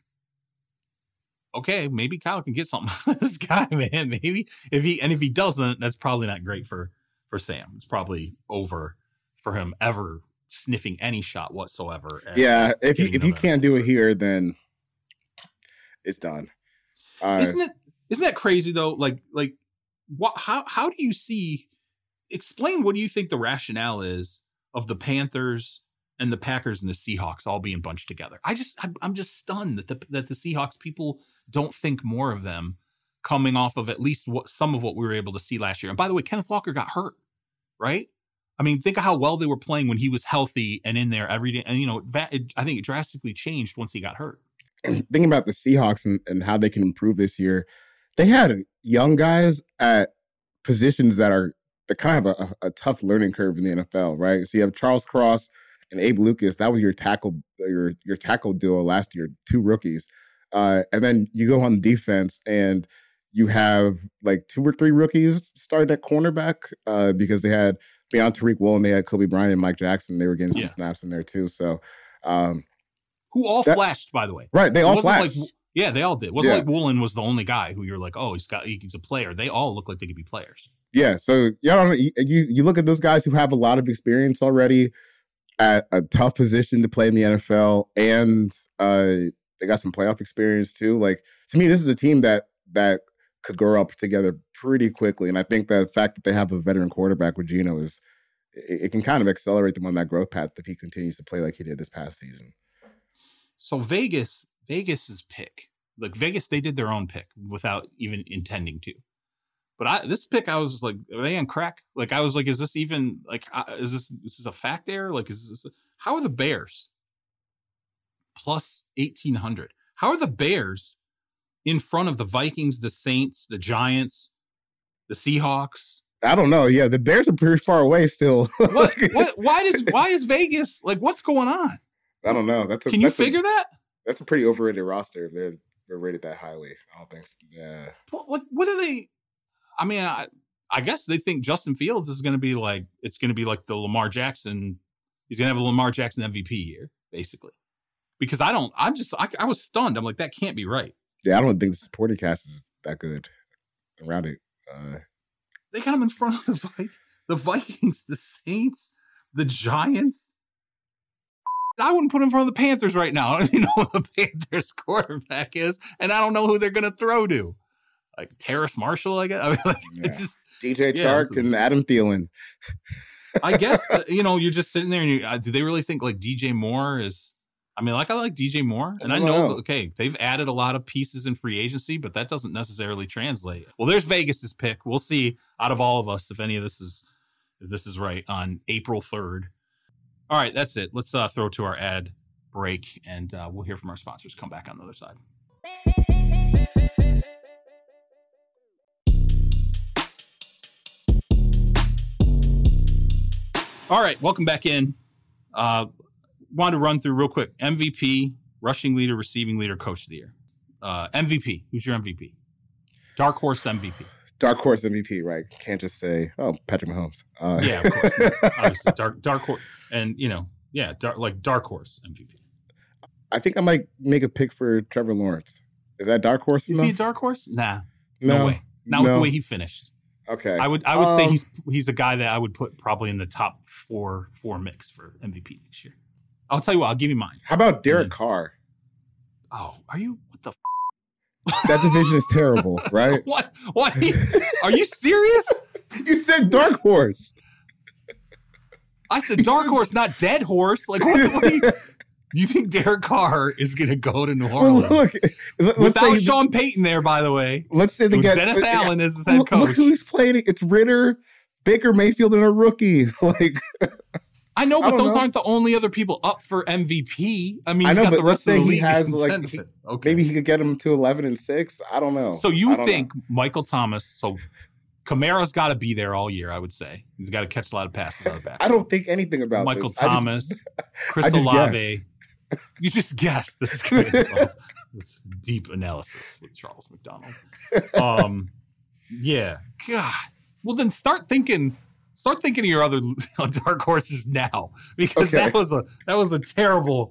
okay, maybe Kyle can get something out of this guy, man. Maybe if he, and if he doesn't, that's probably not great for, for Sam. It's probably over for him ever sniffing any shot whatsoever. at- Yeah, at if you getting if you another can't do it start. here, then it's done. Uh, Isn't it, isn't that crazy though? Like, like what, how, how do you see, explain what do you think the rationale is of the Panthers and the Packers and the Seahawks all being bunched together? I just, I'm, I'm just stunned that the, that the Seahawks people don't think more of them coming off of at least what some of what we were able to see last year. And by the way, Kenneth Walker got hurt, right? I mean, think of how well they were playing when he was healthy and in there every day. And, you know, that, it, I think it drastically changed once he got hurt. thinking about the Seahawks and, and how they can improve this year, they had young guys at positions that are that kind of have a, a tough learning curve in the N F L, right? So you have Charles Cross and Abe Lucas. That was your tackle, your your tackle duo last year, two rookies. Uh, and then you go on defense and you have like two or three rookies started at cornerback uh, because they had beyond Tariq Woolen, they had Kobe Bryant and Mike Jackson. They were getting some Yeah. snaps in there too. So, um, Who all That- flashed, by the way. right, they It all wasn't flashed. Like, yeah, they all did. It wasn't Yeah. like Woolen was the only guy who you're like, oh, he's got he's a player. They all look like they could be players. Yeah, so yeah, you, you you look at those guys who have a lot of experience already at a tough position to play in the N F L, and uh, they got some playoff experience too. Like to me, this is a team that that could grow up together pretty quickly. And I think that the fact that they have a veteran quarterback with Geno is it, it can kind of accelerate them on that growth path if he continues to play like he did this past season. So Vegas, Vegas's pick, like Vegas, they did their own pick without even intending to. But I, this pick, I was like, are they on crack? Like, I was like, is this even like, uh, is this this is a fact error? Like, is this how are the Bears plus eighteen hundred? How are the Bears in front of the Vikings, the Saints, the Giants, the Seahawks? I don't know. Yeah, the Bears are pretty far away still. what, what? Why does why is Vegas like? What's going on? I don't know. That's a, can you that's figure a, that? That's a pretty overrated roster. They're they're rated that highly. I don't think. So. Yeah. What, what are they? I mean, I, I guess they think Justin Fields is going to be like it's going to be like the Lamar Jackson. He's going to have a Lamar Jackson M V P year, basically. Because I don't. I'm just. I, I was stunned. I'm like, that can't be right. Yeah, I don't think the supporting cast is that good around it. Uh, they got him in front of the, Vi- the Vikings, the Saints, the Giants. I wouldn't put him in front of the Panthers right now. I don't even know who the Panthers quarterback is, and I don't know who they're going to throw to. Like Terrace Marshall, I guess. I mean, like, yeah. just D J yeah, Chark so, and Adam Thielen. I guess uh, you know you're just sitting there, and you, uh, do they really think like D J Moore is? I mean, like I like D J Moore, and I, I know, know okay, they've added a lot of pieces in free agency, but that doesn't necessarily translate. Well, there's Vegas's pick. We'll see out of all of us if any of this is if this is right on April third. All right, that's it. Let's uh, throw to our ad break, and uh, we'll hear from our sponsors. Come back on the other side. All right, welcome back in. Uh, wanted to run through real quick. M V P, rushing leader, receiving leader, coach of the year. Uh, M V P, who's your M V P? Dark horse M V P. Dark horse M V P, right? Can't just say, oh, Patrick Mahomes. Uh. Yeah, of course. Yeah, obviously, dark, dark horse. And, you know, yeah, dark, like dark horse M V P. I think I might make a pick for Trevor Lawrence. Is that dark horse? Is enough? he a dark horse? Nah, no, no way. Not no. with the way he finished. Okay, I would I would um, say he's he's a guy that I would put probably in the top four four mix for M V P next year. I'll tell you what, I'll give you mine. How about Derek then, Carr? Oh, are you what the? F- that division is terrible, right? What? What? Are you serious? You said dark horse. I said dark horse, not dead horse. Like what? what you, you think Derek Carr is going to go to New Orleans? Well, look, without Sean Payton there, by the way. Let's say they get Dennis uh, Allen as his head look, coach. Look who he's playing. It's Ritter, Baker Mayfield, and a rookie. Like I know, but I those know. aren't the only other people up for M V P. I mean, I he's know, got but the let's rest of say the he league has like he, okay. maybe he could get him to eleven and six. I don't know. So you I think know. Michael Thomas? So Kamara's got to be there all year. I would say he's got to catch a lot of passes out of the back. I don't think anything about Michael this. Thomas, just, Chris Olave. You just guessed. This is good. This deep analysis with Charles McDonald. Um, yeah. God. Well, then start thinking. Start thinking of your other dark horses now, because okay. that was a that was a terrible.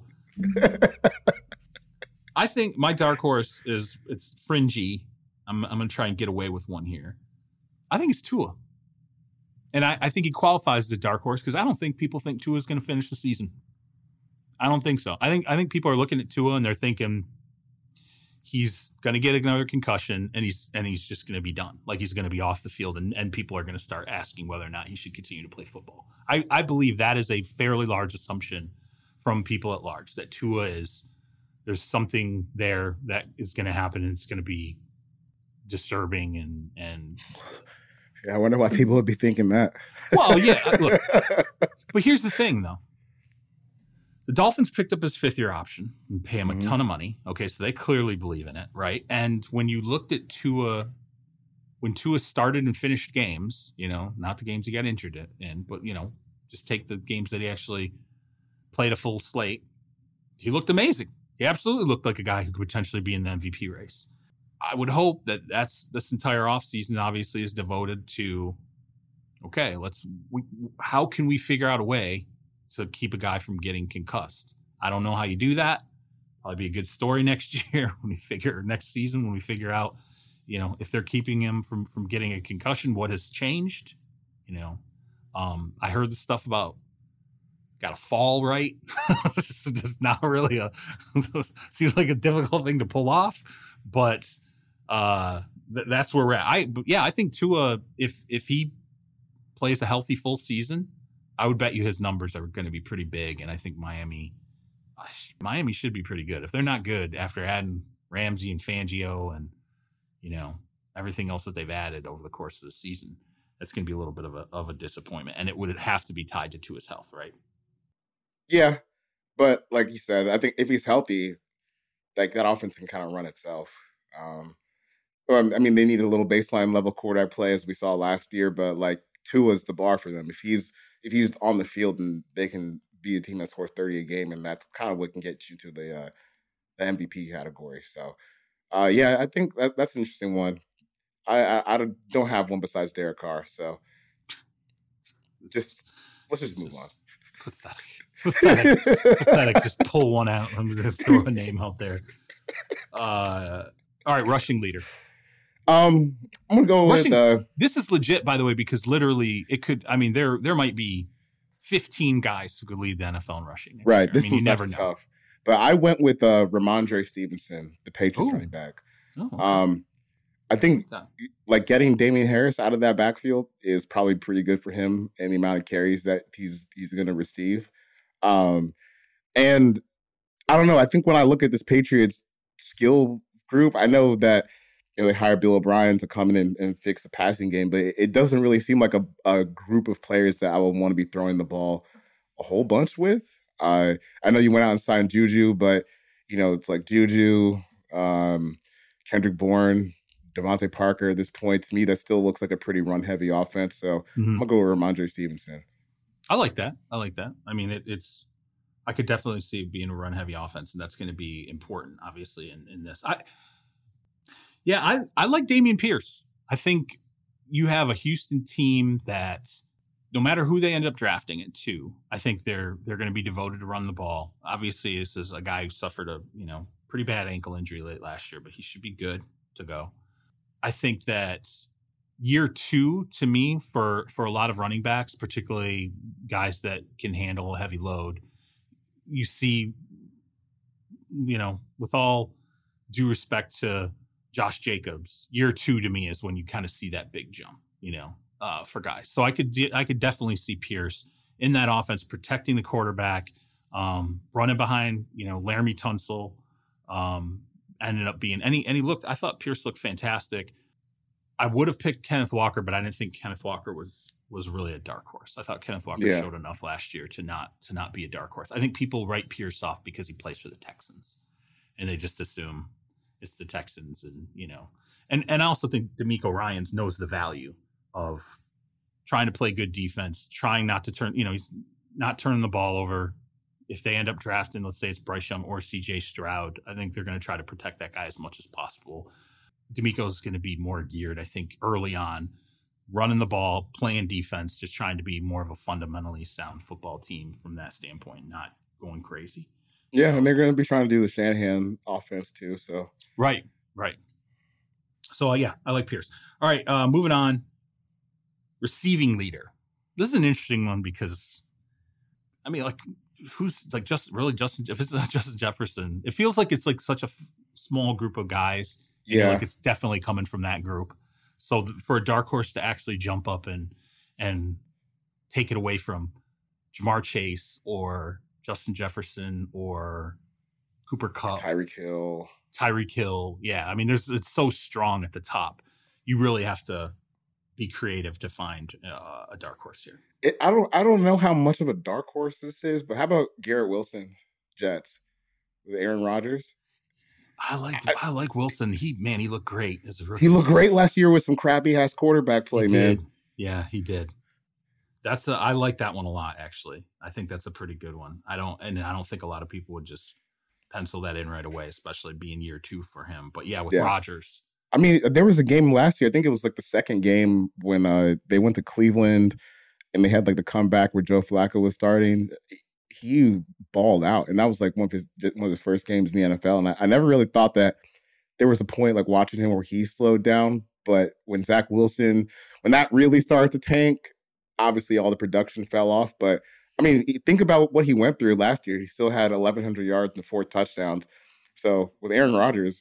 I think my dark horse is it's fringy. I'm I'm gonna try and get away with one here. I think it's Tua, and I, I think he qualifies as a dark horse because I don't think people think Tua is going to finish the season. I don't think so. I think I think people are looking at Tua and they're thinking he's going to get another concussion and he's and he's just going to be done. Like he's going to be off the field and, and people are going to start asking whether or not he should continue to play football. I, I believe that is a fairly large assumption from people at large that Tua is there's something there that is going to happen and it's going to be disturbing and and yeah, I wonder why people would be thinking that. Well, yeah, look. But here's the thing though. The Dolphins picked up his fifth year option and pay him a mm-hmm. ton of money. Okay, so they clearly believe in it, right? And when you looked at Tua, when Tua started and finished games, you know, not the games he got injured in, but, you know, just take the games that he actually played a full slate, he looked amazing. He absolutely looked like a guy who could potentially be in the M V P race. I would hope that that's this entire offseason obviously is devoted to, okay, let's, we, how can we figure out a way to keep a guy from getting concussed? I don't know how you do that. Probably be a good story next year when we figure next season when we figure out, you know, if they're keeping him from from getting a concussion, what has changed? You know, um, I heard the stuff about got to fall right. It's just not really a seems like a difficult thing to pull off, but uh, th- that's where we're at. I yeah, I think Tua, if if he plays a healthy full season, I would bet you his numbers are going to be pretty big. And I think Miami, Miami should be pretty good. If they're not good after adding Ramsey and Fangio and you know everything else that they've added over the course of the season, that's going to be a little bit of a of a disappointment. And it would have to be tied to Tua's health, right? Yeah, but like you said, I think if he's healthy, like that offense can kind of run itself. Um, well, I mean, they need a little baseline level quarterback play as we saw last year, but like Tua's the bar for them. If he's if he's on the field, and they can be a team that scores thirty a game, and that's kind of what can get you to the uh, the M V P category. So, uh, yeah, I think that, that's an interesting one. I, I I don't have one besides Derek Carr, so just let's just move on. Pathetic. Pathetic. Pathetic. Just pull one out. I'm going to throw a name out there. Uh, all right, rushing leader. Um, I'm gonna go rushing, with. Uh, this is legit, by the way, because literally it could. I mean, there there might be fifteen guys who could lead the N F L in rushing. Right. Year. This I mean, one's you never know. tough. But I went with uh, Ramondre Stevenson, the Patriots Ooh. running back. Oh, okay. Um, I think like getting Damian Harris out of that backfield is probably pretty good for him and the amount of carries that he's he's going to receive. Um, and I don't know. I think when I look at this Patriots skill group, I know that you know they hired Bill O'Brien to come in and, and fix the passing game, but it, it doesn't really seem like a, a group of players that I would want to be throwing the ball a whole bunch with. Uh, I know you went out and signed Juju, but you know it's like Juju, um, Kendrick Bourne, Devontae Parker. At this point, to me, that still looks like a pretty run-heavy offense. So mm-hmm. I'm gonna go with Ramondre Stevenson. I like that. I like that. I mean, it, it's. I could definitely see it being a run-heavy offense, and that's going to be important, obviously, in, in this. I, yeah, I I like Dameon Pierce. I think you have a Houston team that, no matter who they end up drafting it to, I think they're they're going to be devoted to run the ball. Obviously, this is a guy who suffered a you know pretty bad ankle injury late last year, but he should be good to go. I think that year two, to me, for for a lot of running backs, particularly guys that can handle a heavy load, you see, you know, with all due respect to Josh Jacobs, year two to me is when you kind of see that big jump, you know, uh, for guys. So I could de- I could definitely see Pierce in that offense, protecting the quarterback, um, running behind, you know, Laramie Tunsil, um, ended up being, and he, and he looked, I thought Pierce looked fantastic. I would have picked Kenneth Walker, but I didn't think Kenneth Walker was was really a dark horse. I thought Kenneth Walker yeah. showed enough last year to not to not be a dark horse. I think people write Pierce off because he plays for the Texans, and they just assume it's the Texans, and you know, and and I also think DeMeco Ryans knows the value of trying to play good defense, trying not to turn, you know, he's not turning the ball over. If they end up drafting, let's say it's Bryce Young or C J Stroud, I think they're going to try to protect that guy as much as possible. DeMeco is going to be more geared, I think, early on, running the ball, playing defense, just trying to be more of a fundamentally sound football team from that standpoint, not going crazy. Yeah, so, and they're going to be trying to do the Shanahan offense too. So right, right. So uh, yeah, I like Pierce. All right, uh, moving on. Receiving leader. This is an interesting one because, I mean, like, who's like just really Justin? If it's not Justin Jefferson, it feels like it's like such a f- small group of guys. You yeah, know, like it's definitely coming from that group. So th- for a dark horse to actually jump up and and take it away from Jamar Chase or Justin Jefferson or Cooper Kupp, Tyreek Hill, Tyreek Hill, yeah. I mean, there's it's so strong at the top. You really have to be creative to find uh, a dark horse here. It, I don't I don't know how much of a dark horse this is, but how about Garrett Wilson, Jets, with Aaron Rodgers? I like I, I like Wilson. He man, he looked great as a rookie. He looked great last year with some crappy ass quarterback play, he man. Did. Yeah, he did. That's a, I like that one a lot, actually. I think that's a pretty good one. I don't and I don't think a lot of people would just pencil that in right away, especially being year two for him. But yeah, with yeah. Rodgers. I mean, there was a game last year. I think it was like the second game when uh, they went to Cleveland and they had like the comeback where Joe Flacco was starting. He balled out, and that was like one of his one of his first games in the N F L. And I, I never really thought that there was a point like watching him where he slowed down. But when Zach Wilson, when that really started to tank, obviously all the production fell off. But I mean, think about what he went through last year. He still had eleven hundred yards and four touchdowns. So with Aaron Rodgers,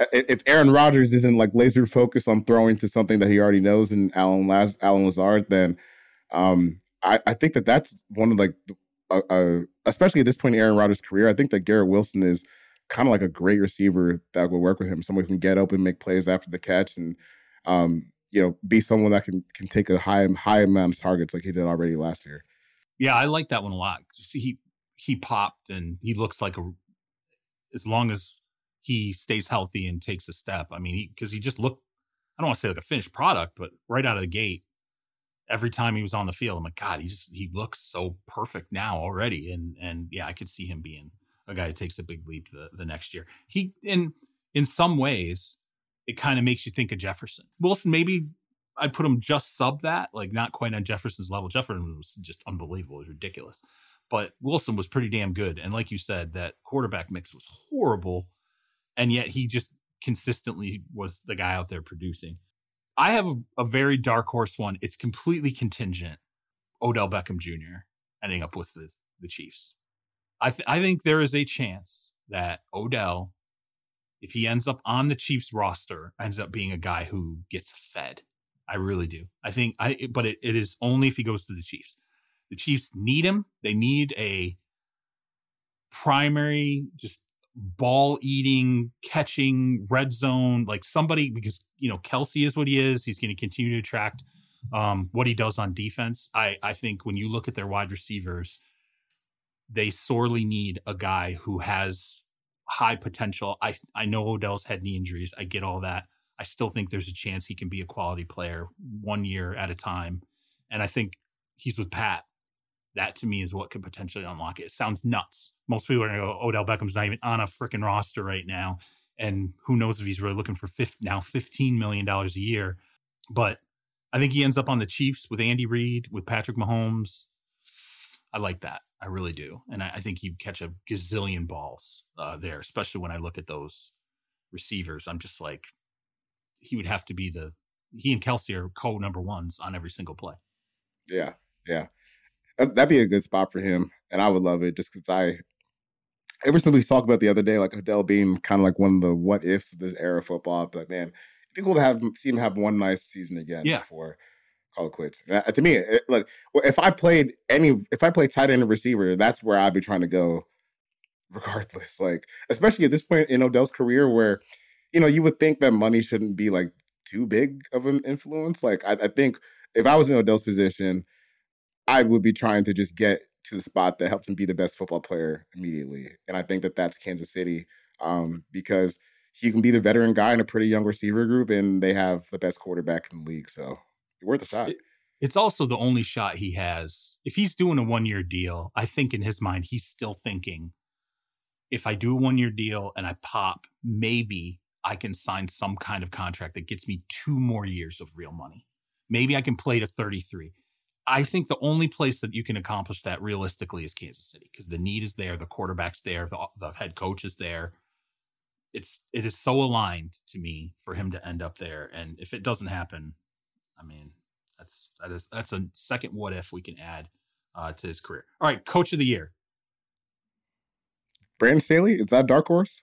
if Aaron Rodgers isn't like laser focused on throwing to something that he already knows in Alan Laz- Alan Lazard, then um, I, I think that that's one of like, uh, uh, especially at this point in Aaron Rodgers' career, I think that Garrett Wilson is kind of like a great receiver that will work with him. Someone who can get open, make plays after the catch, and um, you know, be someone that can can take a high high amount of targets like he did already last year. Yeah, I like that one a lot. See, he he popped and he looks like a. As long as he stays healthy and takes a step, I mean, because he, he just looked. I don't want to say like a finished product, but right out of the gate, every time he was on the field, I'm like, God, he just he looks so perfect now already, and and yeah, I could see him being a guy who takes a big leap the, the next year. He in in some ways, it kind of makes you think of Jefferson. Wilson, maybe I'd put him just sub that, like not quite on Jefferson's level. Jefferson was just unbelievable. It was ridiculous. But Wilson was pretty damn good. And like you said, that quarterback mix was horrible. And yet he just consistently was the guy out there producing. I have a, a very dark horse one. It's completely contingent. Odell Beckham Junior ending up with the, the Chiefs. I, th- I think there is a chance that Odell, if he ends up on the Chiefs roster, ends up being a guy who gets fed. I really do. I think I, but it, it is only if he goes to the Chiefs. The Chiefs need him. They need a primary, just ball eating, catching, red zone, like somebody, because, you know, Kelsey is what he is. He's going to continue to attract um, what he does on defense. I, I think when you look at their wide receivers, they sorely need a guy who has high potential. I, I know Odell's had knee injuries. I get all that. I still think there's a chance he can be a quality player one year at a time. And I think he's with Pat. That to me is what could potentially unlock it. It sounds nuts. Most people are going to go, Odell Beckham's not even on a freaking roster right now. And who knows if he's really looking for fifty, now fifteen million dollars a year. But I think he ends up on the Chiefs with Andy Reid, with Patrick Mahomes. I like that. I really do. And I, I think he'd catch a gazillion balls uh, there, especially when I look at those receivers. I'm just like, he would have to be the, he and Kelsey are co number ones on every single play. Yeah. Yeah. That'd be a good spot for him. And I would love it just because I, ever since we talked about the other day, like Odell being kind of like one of the what ifs of this era of football, but man, it'd be cool to have see him have one nice season again yeah. before call it quits. Uh, to me, it, like if I played any, if I played tight end and receiver, that's where I'd be trying to go regardless. Like, especially at this point in Odell's career where, you know, you would think that money shouldn't be like too big of an influence. Like, I, I think if I was in Odell's position, I would be trying to just get to the spot that helps him be the best football player immediately. And I think that that's Kansas City um, because he can be the veteran guy in a pretty young receiver group, and they have the best quarterback in the league. So it's worth a shot. It, it's also the only shot he has. If he's doing a one-year deal, I think in his mind, he's still thinking, if I do a one-year deal and I pop, maybe I can sign some kind of contract that gets me two more years of real money. Maybe I can play to thirty-three. I think the only place that you can accomplish that realistically is Kansas City because the need is there, the quarterback's there, the, the head coach is there. It's it is so aligned to me for him to end up there, and if it doesn't happen, I mean that's that is that's a second what if we can add uh, to his career. All right, coach of the year, Brandon Staley. Is that a dark horse?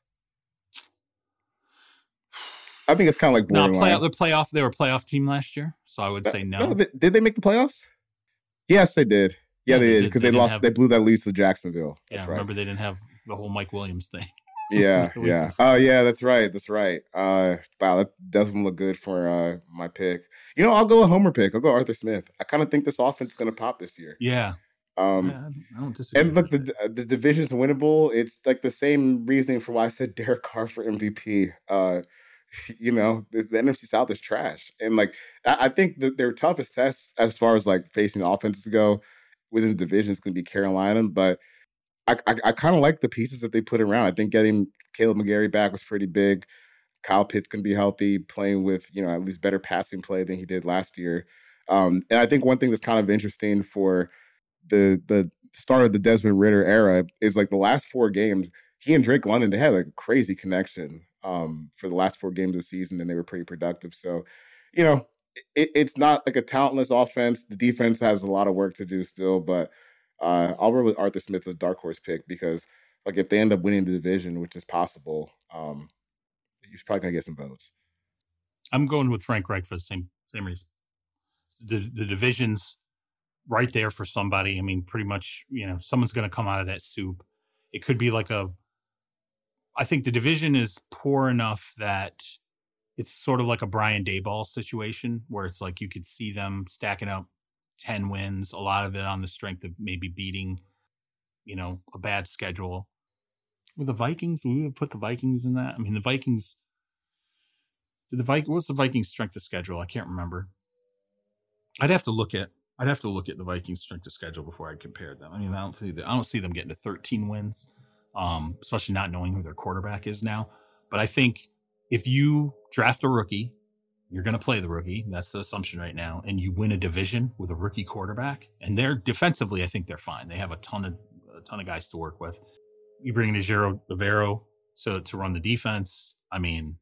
I think it's kind of like borderline. No, play, the playoff. They were a playoff team last year, so I would say no. no they, did they make the playoffs? Yes, they did. Yeah, yeah they, they did because they, they lost. Have, they blew that lead to Jacksonville. That's yeah, right. Remember they didn't have the whole Mike Williams thing. Yeah, yeah. Oh, yeah. That's right. That's right. Uh, wow, that doesn't look good for uh, my pick. You know, I'll go a homer pick. I'll go Arthur Smith. I kind of think this offense is going to pop this year. Yeah. Um, yeah, I don't disagree. And look, the the division's winnable. It's like the same reasoning for why I said Derek Carr for M V P. Uh, you know, the, the N F C South is trash, and like I, I think that their toughest test as far as like facing offenses go within the division is going to be Carolina, but. I, I, I kind of like the pieces that they put around. I think getting Caleb McGarry back was pretty big. Kyle Pitts can be healthy, playing with, you know, at least better passing play than he did last year. Um, and I think one thing that's kind of interesting for the the start of the Desmond Ridder era is like the last four games, he and Drake London, they had like a crazy connection um, for the last four games of the season, and they were pretty productive. So, you know, it, it's not like a talentless offense. The defense has a lot of work to do still, but Uh, I'll roll with Arthur Smith as dark horse pick because, like, if they end up winning the division, which is possible, um, he's probably gonna get some votes. I'm going with Frank Reich for the same same reason. The the division's right there for somebody. I mean, pretty much, you know, someone's going to come out of that soup. It could be like a. I think the division is poor enough that it's sort of like a Brian Daboll situation where it's like you could see them stacking up ten wins, a lot of it on the strength of maybe beating, you know, a bad schedule. With the Vikings, we would put the Vikings in that. I mean, the Vikings. Did the Vikings? What's the Vikings' strength of schedule? I can't remember. I'd have to look at. I'd have to look at the Vikings' strength of schedule before I compare them. I mean, I don't see that. I don't see them getting to thirteen wins, um, especially not knowing who their quarterback is now. But I think if you draft a rookie, you're going to play the rookie. That's the assumption right now, and you win a division with a rookie quarterback, and they're defensively, I think they're fine. They have a ton of a ton of guys to work with. You bring in Ejiro Evero to to run the defense. I mean,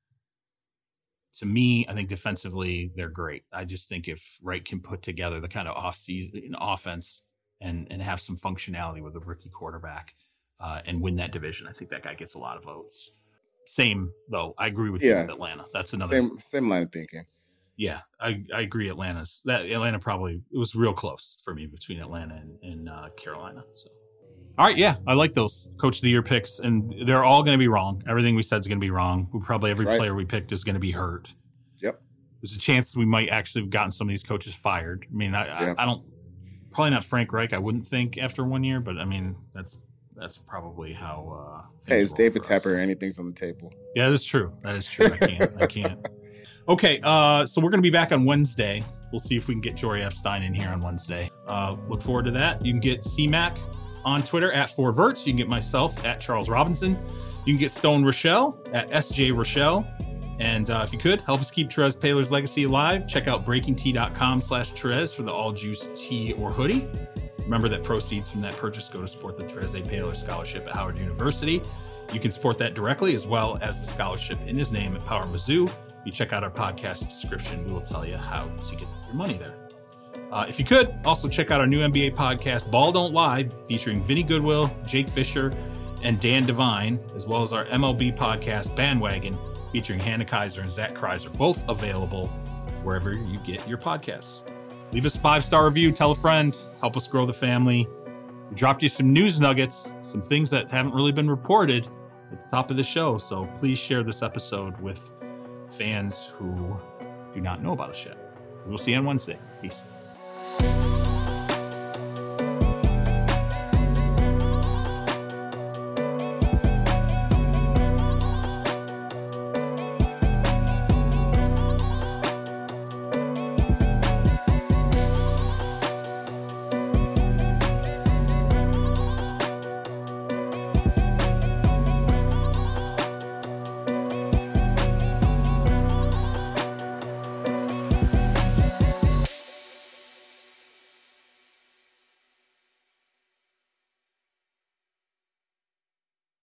to me, I think defensively they're great. I just think if Wright can put together the kind of off-season offense and and have some functionality with a rookie quarterback uh, and win that division, I think that guy gets a lot of votes. Same though, I agree with yeah. you with Atlanta. That's another same same line of thinking. Yeah, I, I agree. Atlanta's that Atlanta probably it was real close for me between Atlanta and, and uh, Carolina. So. All right, yeah, I like those Coach of the Year picks, and they're all going to be wrong. Everything we said is going to be wrong. We probably every right. player we picked is going to be hurt. Yep. There's a chance we might actually have gotten some of these coaches fired. I mean, I, yep. I, I don't probably not Frank Reich. I wouldn't think after one year, but I mean that's that's probably how. Uh, hey, it's David Tepper. Anything's on the table. Yeah, that's true. That is true. I can't. I can't. Okay, uh, so we're going to be back on Wednesday. We'll see if we can get Jory Epstein in here on Wednesday. Uh, look forward to that. You can get C Mac on Twitter at four verts. You can get myself at Charles Robinson. You can get Stone Rochelle at S J Rochelle. And uh, if you could, help us keep Terez Paylor's legacy alive. Check out breakingtea.com slash Terez for the All Juice tee or hoodie. Remember that proceeds from that purchase go to support the Terez A. Paylor Scholarship at Howard University. You can support that directly as well as the scholarship in his name at Power Mizzou. You check out our podcast description. We will tell you how to get your money there. Uh, if you could, also check out our new N B A podcast, Ball Don't Lie, featuring Vinny Goodwill, Jake Fisher, and Dan Devine, as well as our M L B podcast, Bandwagon, featuring Hannah Kaiser and Zach Kreiser, both available wherever you get your podcasts. Leave us a five-star review, tell a friend, help us grow the family. We dropped you some news nuggets, some things that haven't really been reported at the top of the show, so please share this episode with fans who do not know about us yet. We'll see you on Wednesday. Peace.